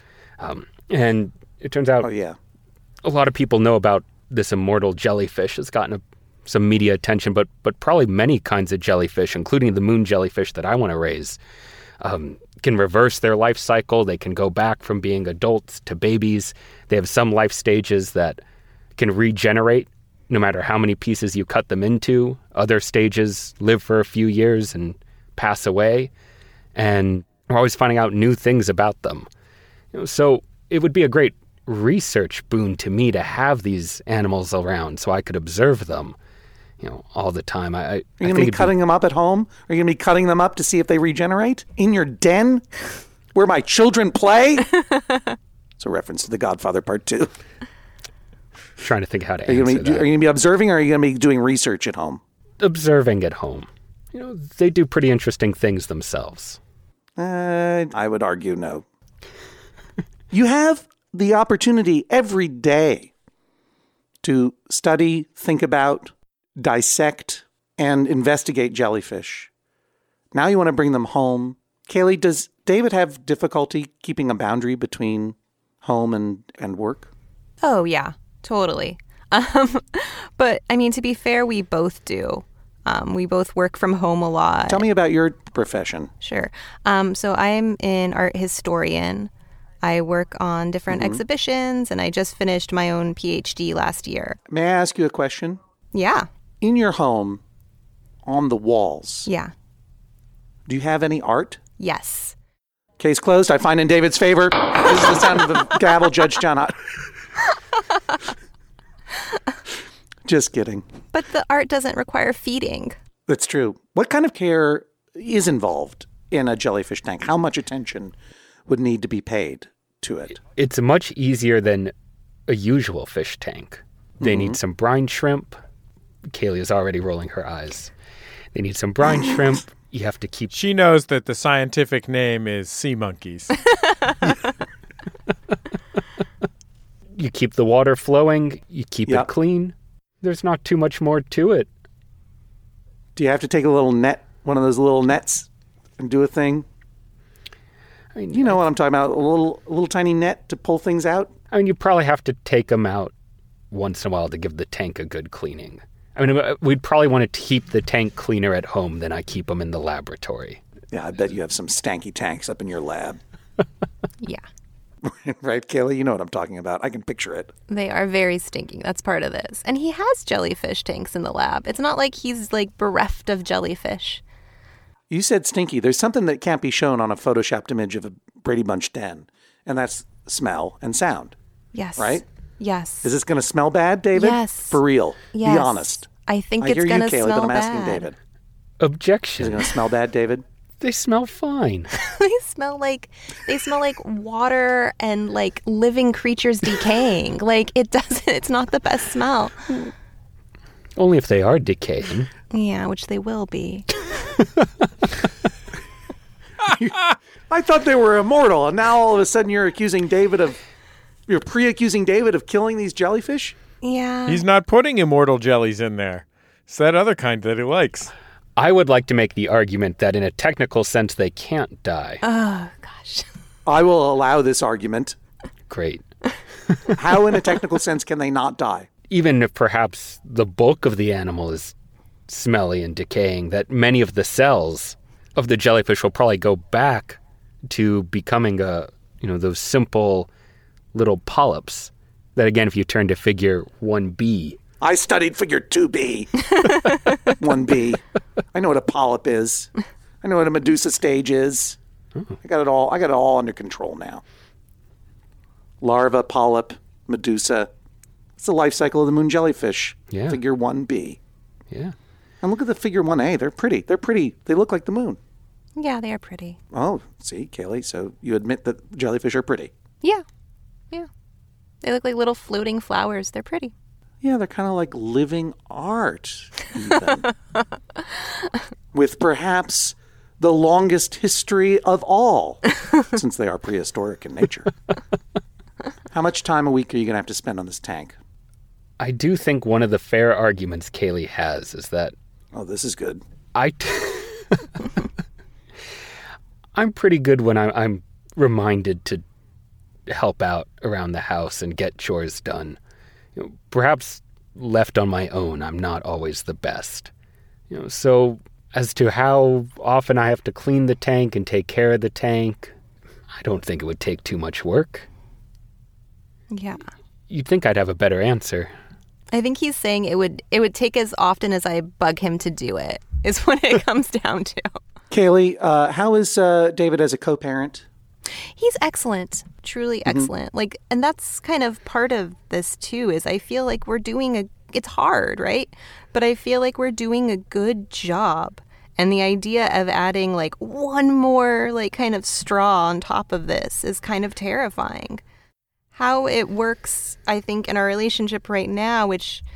Speaker 4: And it turns out a lot of people know about this immortal jellyfish. It's gotten some media attention, but probably many kinds of jellyfish, including the moon jellyfish that I want to raise, can reverse their life cycle. They can go back from being adults to babies. They have some life stages that can regenerate no matter how many pieces you cut them into. Other stages live for a few years and pass away. And we're always finding out new things about them. So it would be a great research boon to me to have these animals around so I could observe them, all the time. Are you
Speaker 2: going to be cutting them up at home? Are you going to be cutting them up to see if they regenerate? In your den? Where my children play? It's a reference to The Godfather Part 2.
Speaker 4: Trying to think how to answer that.
Speaker 2: Are you going to be observing or are you going to be doing research at home?
Speaker 4: Observing at home. they do pretty interesting things themselves.
Speaker 2: I would argue no. You have the opportunity every day to study, think about, dissect, and investigate jellyfish. Now you want to bring them home. Kaylee, does David have difficulty keeping a boundary between home and work?
Speaker 3: Oh, yeah, totally. But, I mean, to be fair, we both do. We both work from home a lot.
Speaker 2: Tell me about your profession.
Speaker 3: Sure. So I'm an art historian. I work on different exhibitions, and I just finished my own PhD last year.
Speaker 2: May I ask you a question?
Speaker 3: Yeah.
Speaker 2: In your home, on the walls,
Speaker 3: Yeah.
Speaker 2: do you have any art?
Speaker 3: Yes.
Speaker 2: Case closed. I find in David's favor. This is the sound of the gavel, Judge John. Just kidding.
Speaker 3: But the art doesn't require feeding.
Speaker 2: That's true. What kind of care is involved in a jellyfish tank? How much attention would need to be paid to it?
Speaker 4: It's much easier than a usual fish tank. They need some brine shrimp. Kaylee is already rolling her eyes. They need some brine shrimp. You have to keep...
Speaker 1: She knows that the scientific name is sea monkeys.
Speaker 4: You keep the water flowing. You keep it clean. There's not too much more to it.
Speaker 2: Do you have to take a little net, one of those little nets, and do a thing?
Speaker 4: I mean,
Speaker 2: you know what I'm talking about? A little tiny net to pull things out?
Speaker 4: I mean, you probably have to take them out once in a while to give the tank a good cleaning. I mean, we'd probably want to keep the tank cleaner at home than I keep them in the laboratory.
Speaker 2: Yeah, I bet you have some stanky tanks up in your lab.
Speaker 3: Yeah.
Speaker 2: Right, Kaylee? You know what I'm talking about. I can picture it.
Speaker 3: They are very stinking. That's part of this. And he has jellyfish tanks in the lab. It's not like he's like bereft of jellyfish.
Speaker 2: You said stinky. There's something that can't be shown on a photoshopped image of a Brady Bunch den, and that's smell and sound.
Speaker 3: Yes.
Speaker 2: Right?
Speaker 3: Yes.
Speaker 2: Is this going to smell bad, David?
Speaker 3: Yes.
Speaker 2: For real?
Speaker 3: Yes.
Speaker 2: Be honest.
Speaker 3: I think
Speaker 2: I
Speaker 3: it's
Speaker 2: hear
Speaker 3: going
Speaker 2: you,
Speaker 3: to
Speaker 2: Kaylee,
Speaker 3: smell
Speaker 2: but I'm
Speaker 3: bad.
Speaker 2: asking David. Is it
Speaker 4: Objection.
Speaker 2: going to smell bad, David?
Speaker 4: They smell fine.
Speaker 3: They smell like water and like living creatures decaying. Like it's not the best smell.
Speaker 4: Only if they are decaying.
Speaker 3: Yeah, which they will be.
Speaker 2: I thought they were immortal, and now all of a sudden you're pre-accusing David of killing these jellyfish?
Speaker 3: Yeah.
Speaker 1: He's not putting immortal jellies in there. It's that other kind that he likes.
Speaker 4: I would like to make the argument that in a technical sense they can't die.
Speaker 3: Oh, gosh.
Speaker 2: I will allow this argument.
Speaker 4: Great.
Speaker 2: How in a technical sense can they not die?
Speaker 4: Even if perhaps the bulk of the animal is smelly and decaying, that many of the cells of the jellyfish will probably go back to becoming those simple little polyps that, again, if you turn to figure 1B.
Speaker 2: I studied figure 2B. 1B. I know what a polyp is. I know what a Medusa stage is. I got it all under control now. Larva, polyp, Medusa. It's the life cycle of the moon jellyfish.
Speaker 4: Yeah.
Speaker 2: Figure 1B.
Speaker 4: Yeah.
Speaker 2: And look at the figure 1A. They're pretty. They look like the moon.
Speaker 3: Yeah, they are pretty.
Speaker 2: Oh, see, Kaylee, so you admit that jellyfish are pretty.
Speaker 3: Yeah. Yeah. They look like little floating flowers. They're pretty.
Speaker 2: Yeah, they're kind of like living art, even. With perhaps the longest history of all, since they are prehistoric in nature. How much time a week are you going to have to spend on this tank?
Speaker 4: I do think one of the fair arguments Kaylee has is that...
Speaker 2: Oh, this is good.
Speaker 4: I'm pretty good when I'm reminded to help out around the house and get chores done. Perhaps left on my own, I'm not always the best. So as to how often I have to clean the tank and take care of the tank, I don't think it would take too much work.
Speaker 3: Yeah.
Speaker 4: You'd think I'd have a better answer.
Speaker 3: I think he's saying it would take as often as I bug him to do it, is what it comes down to.
Speaker 2: Kaylee, how is David as a co-parent?
Speaker 3: He's excellent, truly excellent. And that's kind of part of this too, is I feel like it's hard, right? But I feel like we're doing a good job. And the idea of adding like one more like kind of straw on top of this is kind of terrifying. How it works, I think, in our relationship right now, which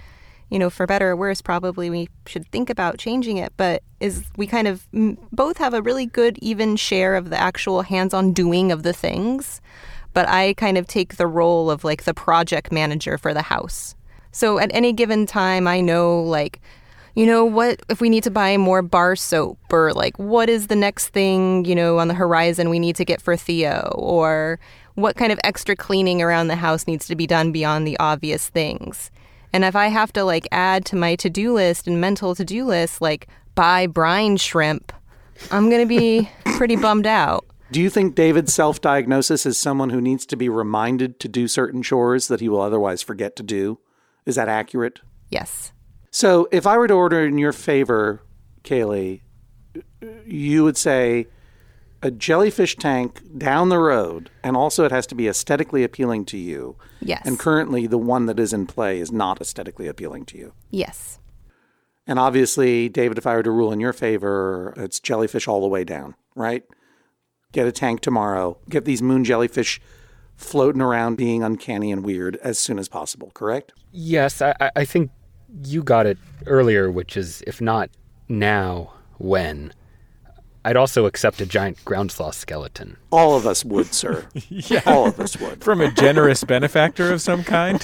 Speaker 3: for better or worse, probably we should think about changing it. But we kind of both have a really good even share of the actual hands-on doing of the things. But I kind of take the role of like the project manager for the house. So at any given time, I know like, what if we need to buy more bar soap, or like what is the next thing, on the horizon we need to get for Theo, or what kind of extra cleaning around the house needs to be done beyond the obvious things. And if I have to like add to my to-do list and mental to-do list, like buy brine shrimp, I'm going to be pretty bummed out.
Speaker 2: Do you think David's self-diagnosis is someone who needs to be reminded to do certain chores that he will otherwise forget to do? Is that accurate?
Speaker 3: Yes.
Speaker 2: So if I were to order in your favor, Kaylee, you would say a jellyfish tank down the road, and also it has to be aesthetically appealing to you.
Speaker 3: Yes.
Speaker 2: And currently the one that is in play is not aesthetically appealing to you.
Speaker 3: Yes.
Speaker 2: And obviously, David, if I were to rule in your favor, it's jellyfish all the way down, right? Get a tank tomorrow. Get these moon jellyfish floating around being uncanny and weird as soon as possible, correct?
Speaker 4: Yes, I think you got it earlier, which is, if not now, when? I'd also accept a giant ground sloth skeleton.
Speaker 2: All of us would, sir.
Speaker 1: Yeah.
Speaker 2: All of us would.
Speaker 1: From a generous benefactor of some kind?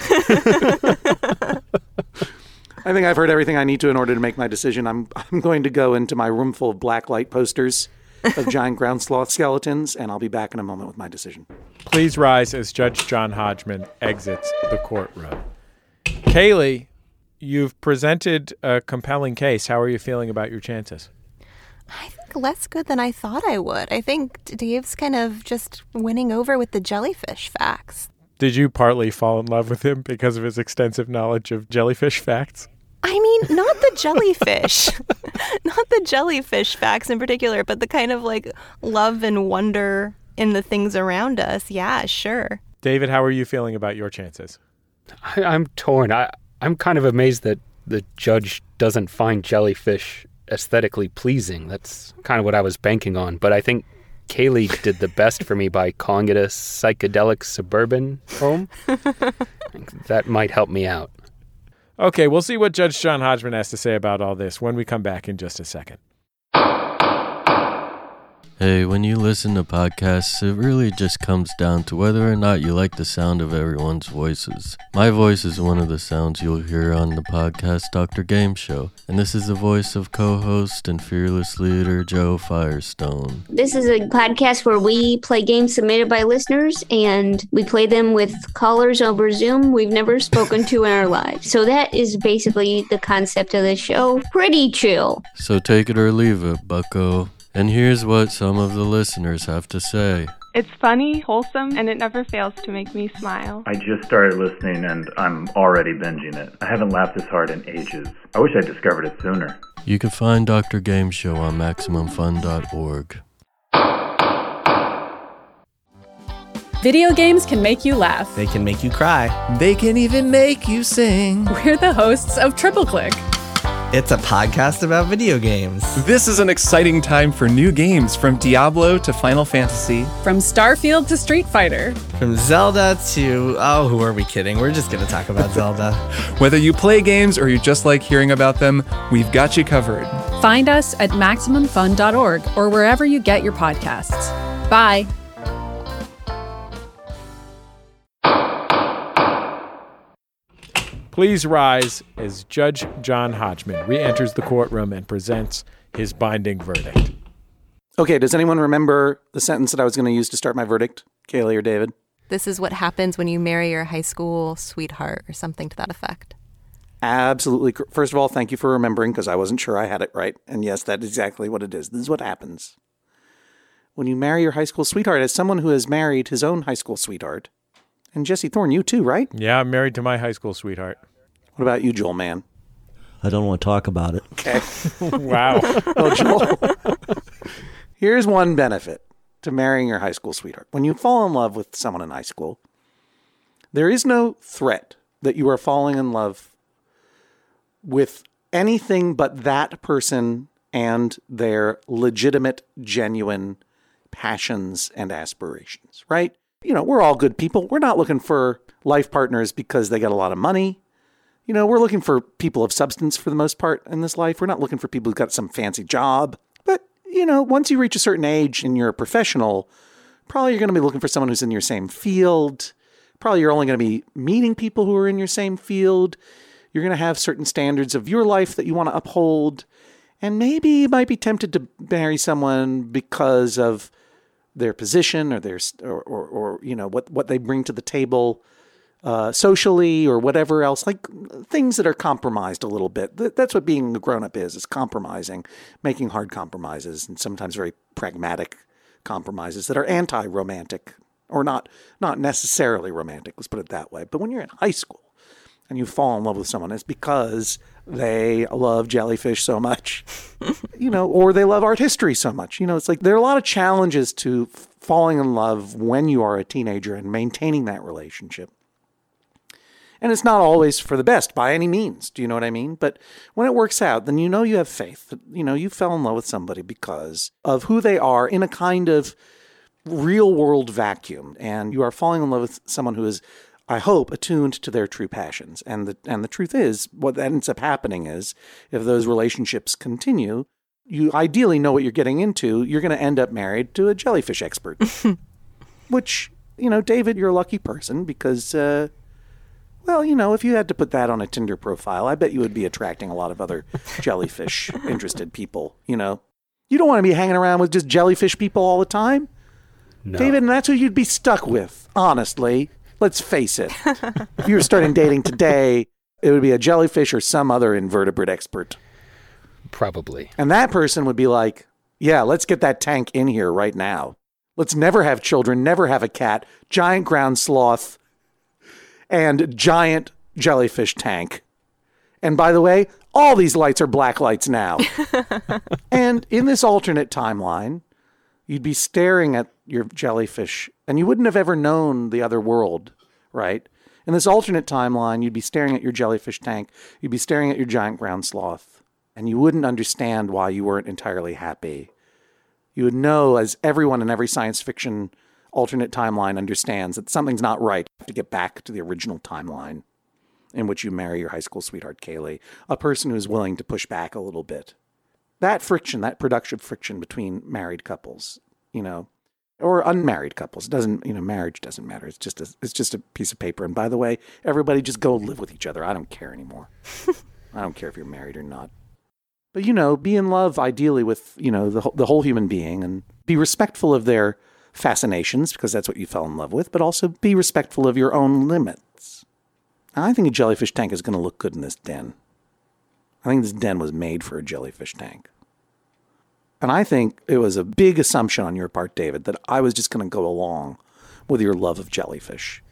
Speaker 2: I think I've heard everything I need to in order to make my decision. I'm going to go into my room full of black light posters of giant ground sloth skeletons, and I'll be back in a moment with my decision.
Speaker 1: Please rise as Judge John Hodgman exits the courtroom. Kaylee, you've presented a compelling case. How are you feeling about your chances?
Speaker 3: I think less good than I thought I would. I think Dave's kind of just winning over with the jellyfish facts.
Speaker 1: Did you partly fall in love with him because of his extensive knowledge of jellyfish facts?
Speaker 3: I mean, not the jellyfish. Not the jellyfish facts in particular, but the kind of like love and wonder in the things around us. Yeah, sure.
Speaker 1: David, how are you feeling about your chances?
Speaker 4: I'm torn. I'm kind of amazed that the judge doesn't find jellyfish aesthetically pleasing. That's kind of what I was banking on. But I think Kaylee did the best for me by calling it a psychedelic suburban home. That might help me out.
Speaker 1: Okay, we'll see what Judge John Hodgman has to say about all this when we come back in just a second.
Speaker 6: Hey, when you listen to podcasts, it really just comes down to whether or not you like the sound of everyone's voices. My voice is one of the sounds you'll hear on the podcast Dr. Game Show, and this is the voice of co-host and fearless leader Joe Firestone.
Speaker 7: This is a podcast where we play games submitted by listeners, and we play them with callers over Zoom we've never spoken to in our lives. So that is basically the concept of the show. Pretty chill.
Speaker 6: So take it or leave it, bucko. And here's what some of the listeners have to say.
Speaker 8: It's funny, wholesome, and it never fails to make me smile.
Speaker 9: I just started listening and I'm already binging it. I haven't laughed this hard in ages. I wish I discovered it sooner.
Speaker 6: You can find Dr. Game Show on MaximumFun.org.
Speaker 10: Video games can make you laugh.
Speaker 11: They can make you cry. They can even make you sing.
Speaker 10: We're the hosts of Triple Click.
Speaker 11: It's a podcast about video games.
Speaker 12: This is an exciting time for new games, from Diablo to Final Fantasy.
Speaker 10: From Starfield to Street Fighter.
Speaker 11: From Zelda to... oh, who are we kidding? We're just going to talk about Zelda.
Speaker 12: Whether you play games or you just like hearing about them, we've got you covered.
Speaker 10: Find us at MaximumFun.org or wherever you get your podcasts. Bye.
Speaker 1: Please rise as Judge John Hodgman re-enters the courtroom and presents his binding verdict.
Speaker 2: Okay, does anyone remember the sentence that I was going to use to start my verdict? Kaylee or David?
Speaker 3: This is what happens when you marry your high school sweetheart, or something to that effect.
Speaker 2: Absolutely. First of all, thank you for remembering, because I wasn't sure I had it right. And yes, that's exactly what it is. This is what happens when you marry your high school sweetheart. As someone who has married his own high school sweetheart, and Jesse Thorne, you too, right?
Speaker 1: Yeah, I'm married to my high school sweetheart.
Speaker 2: What about you, Joel Mann?
Speaker 5: I don't want to talk about it.
Speaker 2: Okay.
Speaker 1: Wow.
Speaker 2: Oh, Joel. Here's one benefit to marrying your high school sweetheart. When you fall in love with someone in high school, there is no threat that you are falling in love with anything but that person and their legitimate, genuine passions and aspirations, right? You know, we're all good people. We're not looking for life partners because they got a lot of money, You know, we're looking for people of substance for the most part in this life. We're not looking for people who've got some fancy job. But, you know, once you reach a certain age and you're a professional, probably you're going to be looking for someone who's in your same field. Probably you're only going to be meeting people who are in your same field. You're going to have certain standards of your life that you want to uphold. And maybe you might be tempted to marry someone because of their position or their or you know what they bring to the table socially or whatever else, like things that are compromised a little bit. That's what being a grown-up is compromising, making hard compromises, and sometimes very pragmatic compromises that are anti-romantic or not necessarily romantic. Let's put it that way. But when you're in high school and you fall in love with someone, it's because they love jellyfish so much, you know, or they love art history so much. You know, it's like there are a lot of challenges to falling in love when you are a teenager and maintaining that relationship. And it's not always for the best by any means. Do you know what I mean? But when it works out, then you know you have faith. You know, you fell in love with somebody because of who they are in a kind of real world vacuum. And you are falling in love with someone who is, I hope, attuned to their true passions. And the truth is, what ends up happening is, if those relationships continue, you ideally know what you're getting into. You're going to end up married to a jellyfish expert. Which, you know, David, you're a lucky person because, well, you know, if you had to put that on a Tinder profile, I bet you would be attracting a lot of other jellyfish-interested people, you know. You don't want to be hanging around with just jellyfish people all the time. No. David, and that's who you'd be stuck with, honestly. Let's face it. If you were starting dating today, it would be a jellyfish or some other invertebrate expert.
Speaker 4: Probably.
Speaker 2: And that person would be like, yeah, let's get that tank in here right now. Let's never have children, never have a cat, giant ground sloth, and giant jellyfish tank. And by the way, all these lights are black lights now. And in this alternate timeline, you'd be staring at your jellyfish and you wouldn't have ever known the other world, right? In this alternate timeline, you'd be staring at your jellyfish tank. You'd be staring at your giant ground sloth. And you wouldn't understand why you weren't entirely happy. You would know, as everyone in every science fiction alternate timeline understands, that something's not right. You have to get back to the original timeline in which you marry your high school sweetheart, Kaylee, a person who's willing to push back a little bit. That friction, that productive friction between married couples, you know, or unmarried couples, doesn't, you know, marriage doesn't matter. It's just a piece of paper. And by the way, everybody just go live with each other. I don't care anymore. I don't care if you're married or not. But, you know, be in love ideally with, you know, the whole human being and be respectful of their fascinations, because that's what you fell in love with, but also be respectful of your own limits. Now, I think a jellyfish tank is going to look good in this den. I think this den was made for a jellyfish tank. And I think it was a big assumption on your part, David, that I was just going to go along with your love of jellyfish.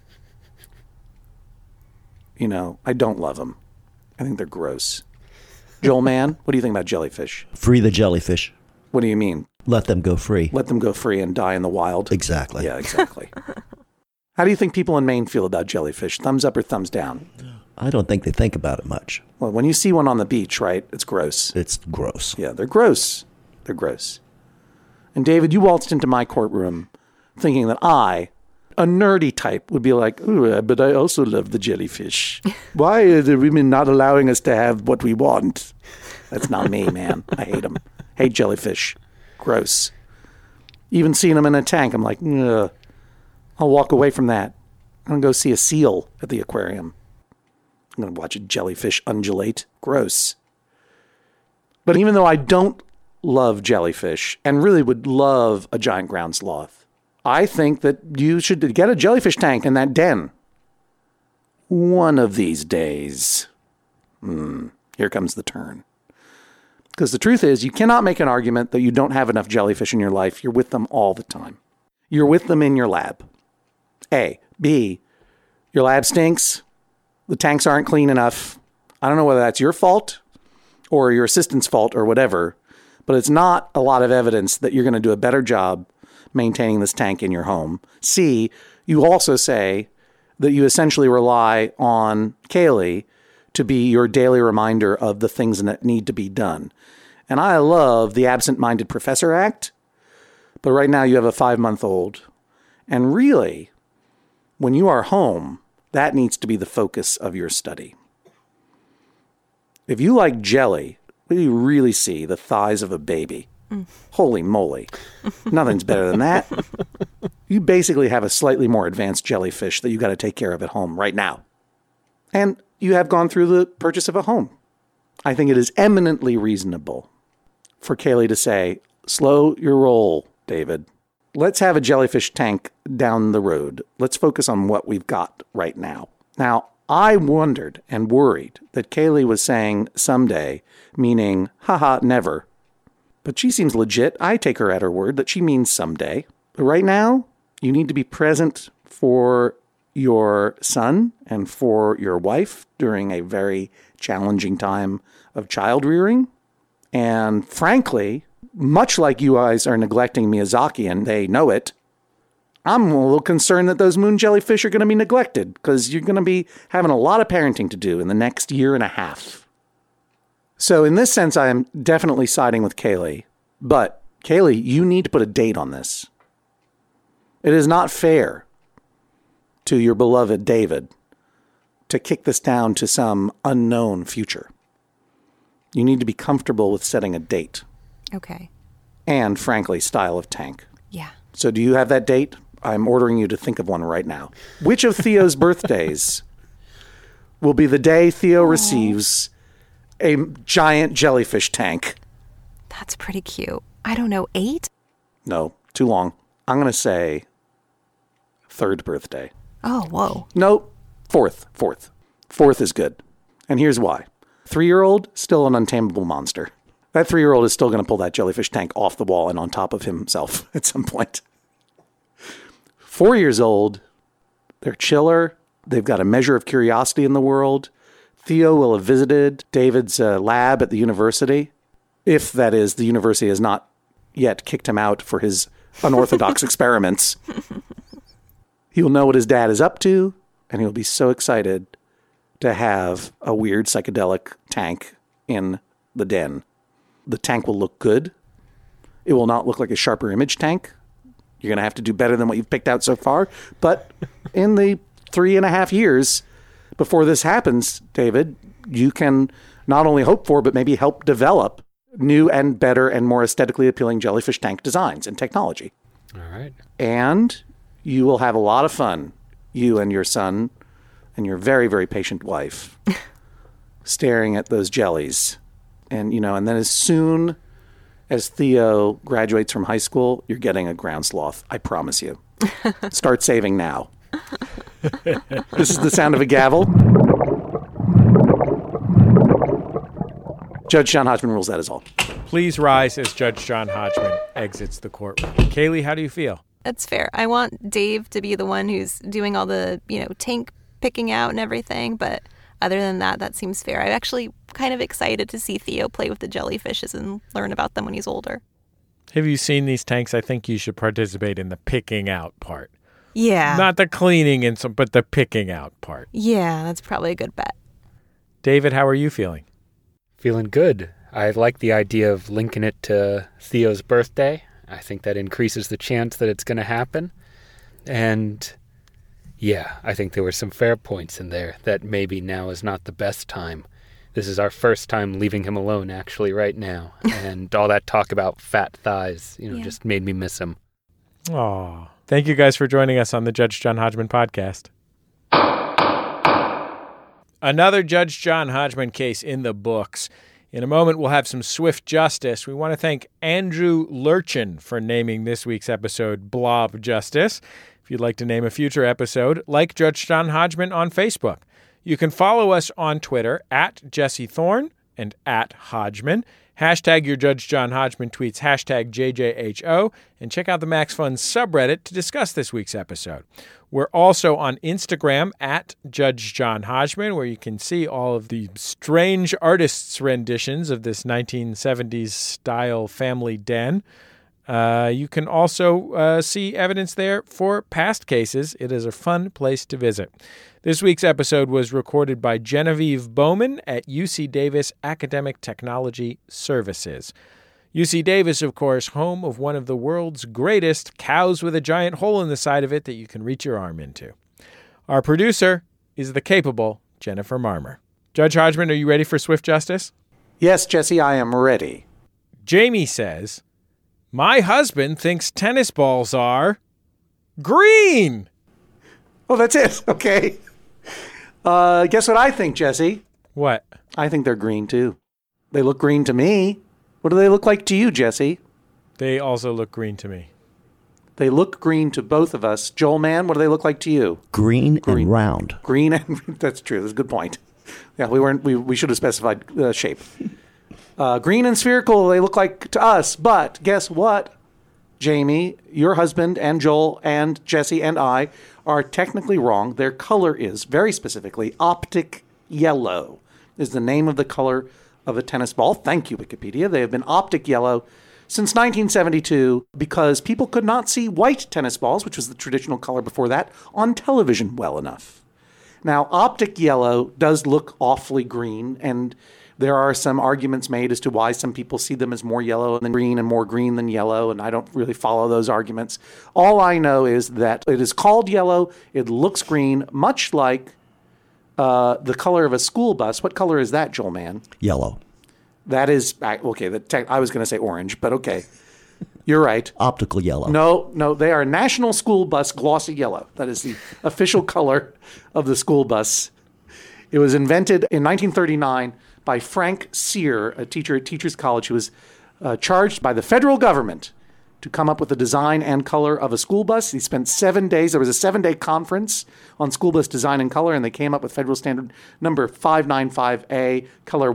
Speaker 2: You know, I don't love them. I think they're gross. Joel Mann, what do you think about jellyfish?
Speaker 5: Free the jellyfish.
Speaker 2: What do you mean?
Speaker 5: Let them go free.
Speaker 2: Let them go free and die in the wild.
Speaker 5: Exactly.
Speaker 2: Yeah, exactly. How do you think people in Maine feel about jellyfish? Thumbs up or thumbs down?
Speaker 5: I don't think they think about it much.
Speaker 2: Well, when you see one on the beach, right, it's gross.
Speaker 5: It's gross.
Speaker 2: Yeah, they're gross. They're gross. And David, you waltzed into my courtroom thinking that I, a nerdy type, would be like, ooh, but I also love the jellyfish. Why are the women not allowing us to have what we want? That's not me, man. I hate them. Hate jellyfish. Gross. Even seeing them in a tank, I'm like, ugh. I'll walk away from that. I'm going to go see a seal at the aquarium. I'm going to watch a jellyfish undulate. Gross. But even though I don't love jellyfish and really would love a giant ground sloth, I think that you should get a jellyfish tank in that den. One of these days. Here comes the turn. Because the truth is, you cannot make an argument that you don't have enough jellyfish in your life. You're with them all the time. You're with them in your lab. A. B. Your lab stinks. The tanks aren't clean enough. I don't know whether that's your fault or your assistant's fault or whatever, but it's not a lot of evidence that you're going to do a better job maintaining this tank in your home. C. You also say that you essentially rely on Kaylee to be your daily reminder of the things that need to be done. And I love the absent-minded professor act, but right now you have a 5-month-old. And really, when you are home, that needs to be the focus of your study. If you like jelly, you really see the thighs of a baby. Holy moly. Nothing's better than that. You basically have a slightly more advanced jellyfish that you got to take care of at home right now. And you have gone through the purchase of a home. I think it is eminently reasonable for Kaylee to say, slow your roll, David. Let's have a jellyfish tank down the road. Let's focus on what we've got right now. Now, I wondered and worried that Kaylee was saying someday, meaning, haha, never. But she seems legit. I take her at her word that she means someday. But right now, you need to be present for your son and for your wife during a very challenging time of child rearing. And frankly, much like you guys are neglecting Miyazaki and they know it, I'm a little concerned that those moon jellyfish are going to be neglected because you're going to be having a lot of parenting to do in the next year and a half. So in this sense, I am definitely siding with Kaylee. But Kaylee, you need to put a date on this. It is not fair to your beloved David to kick this down to some unknown future. You need to be comfortable with setting a date.
Speaker 3: Okay.
Speaker 2: And, frankly, style of tank.
Speaker 3: Yeah.
Speaker 2: So do you have that date? I'm ordering you to think of one right now. Which of Theo's birthdays will be the day Theo receives a giant jellyfish tank?
Speaker 3: That's pretty cute. I don't know, 8?
Speaker 2: No, too long. I'm going to say 3rd birthday.
Speaker 3: Oh, whoa.
Speaker 2: Nope. 4th. 4th is good. And here's why. 3-year-old, still an untamable monster. That 3-year-old is still going to pull that jellyfish tank off the wall and on top of himself at some point. 4 years old, they're chiller. They've got a measure of curiosity in the world. Theo will have visited David's lab at the university, if that is, the university has not yet kicked him out for his unorthodox experiments. He'll know what his dad is up to, and he'll be so excited to have a weird psychedelic tank in the den. The tank will look good. It will not look like a Sharper Image tank. You're going to have to do better than what you've picked out so far. But in the 3.5 years before this happens, David, you can not only hope for, but maybe help develop new and better and more aesthetically appealing jellyfish tank designs and technology.
Speaker 4: All right.
Speaker 2: And you will have a lot of fun, you and your son and your very, very patient wife, staring at those jellies. And, and then as soon as Theo graduates from high school, you're getting a ground sloth. I promise you. Start saving now. This is the sound of a gavel. Judge John Hodgman rules that is all.
Speaker 1: Please rise as Judge John Hodgman exits the courtroom. Kaylee, how do you feel?
Speaker 3: That's fair. I want Dave to be the one who's doing all the, tank picking out and everything. But other than that, that seems fair. I'm actually kind of excited to see Theo play with the jellyfishes and learn about them when he's older.
Speaker 1: Have you seen these tanks? I think you should participate in the picking out part.
Speaker 3: Yeah.
Speaker 1: Not the cleaning but the picking out part.
Speaker 3: Yeah, that's probably a good bet.
Speaker 1: David, how are you feeling?
Speaker 4: Feeling good. I like the idea of linking it to Theo's birthday. I think that increases the chance that it's going to happen. And yeah, I think there were some fair points in there that maybe now is not the best time. This is our first time leaving him alone, actually, right now. And all that talk about fat thighs, just made me miss him.
Speaker 1: Aw. Thank you guys for joining us on the Judge John Hodgman podcast. Another Judge John Hodgman case in the books. In a moment, we'll have some swift justice. We want to thank Andrew Lurchin for naming this week's episode Blob Justice. If you'd like to name a future episode, like Judge John Hodgman on Facebook. You can follow us on Twitter at Jesse Thorne and at Hodgman. Hashtag your Judge John Hodgman tweets, hashtag JJHO, and check out the Max Fun subreddit to discuss this week's episode. We're also on Instagram at Judge John Hodgman, where you can see all of the strange artists' renditions of this 1970s style family den. You can also see evidence there for past cases. It is a fun place to visit. This week's episode was recorded by Genevieve Bowman at UC Davis Academic Technology Services. UC Davis, of course, home of one of the world's greatest cows with a giant hole in the side of it that you can reach your arm into. Our producer is the capable Jennifer Marmer. Judge Hodgman, are you ready for swift justice?
Speaker 2: Yes, Jesse, I am ready.
Speaker 1: Jamie says, my husband thinks tennis balls are green.
Speaker 2: Oh, that's it. Okay. Guess what I think, Jesse?
Speaker 1: What?
Speaker 2: I think they're green, too. They look green to me. What do they look like to you, Jesse?
Speaker 1: They also look green to me.
Speaker 2: They look green to both of us. Joel Mann, what do they look like to you?
Speaker 5: Green and round.
Speaker 2: Green and... That's true. That's a good point. Yeah, we should have specified shape. Green and spherical, they look like to us. But guess what, Jamie, your husband and Joel and Jesse and I are technically wrong. Their color is, very specifically, optic yellow is the name of the color of a tennis ball. Thank you, Wikipedia. They have been optic yellow since 1972 because people could not see white tennis balls, which was the traditional color before that, on television well enough. Now, optic yellow does look awfully green, and there are some arguments made as to why some people see them as more yellow than green and more green than yellow, and I don't really follow those arguments. All I know is that it is called yellow, it looks green, much like the color of a school bus. What color is that, Joel Mann?
Speaker 5: Yellow.
Speaker 2: That is, okay, I was going to say orange, but okay. You're right.
Speaker 5: Optical yellow.
Speaker 2: No, they are National School Bus Glossy Yellow. That is the official color of the school bus. It was invented in 1939 by Frank Sear, a teacher at Teachers College, who was charged by the federal government to come up with the design and color of a school bus. He spent 7 days. There was a 7-day conference on school bus design and color, and they came up with federal standard number 595A, color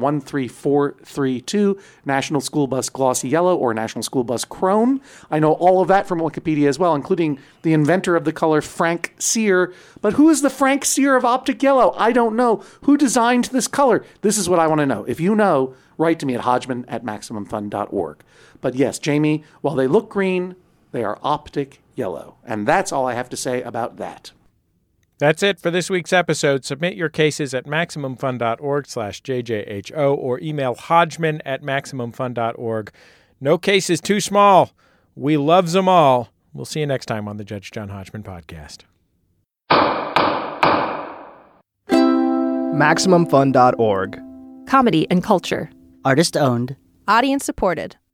Speaker 2: 13432, National School Bus Glossy Yellow or National School Bus Chrome. I know all of that from Wikipedia as well, including the inventor of the color, Frank Sear. But who is the Frank Sear of optic yellow? I don't know. Who designed this color? This is what I want to know. If you know, write to me at hodgman@MaximumFun.org. But yes, Jamie, while they look green, they are optic yellow. And that's all I have to say about that.
Speaker 1: That's it for this week's episode. Submit your cases at MaximumFun.org/JJHO or email Hodgman@MaximumFun.org. No case is too small. We loves them all. We'll see you next time on the Judge John Hodgman podcast.
Speaker 13: MaximumFun.org.
Speaker 10: Comedy and culture.
Speaker 14: Artist owned.
Speaker 3: Audience supported.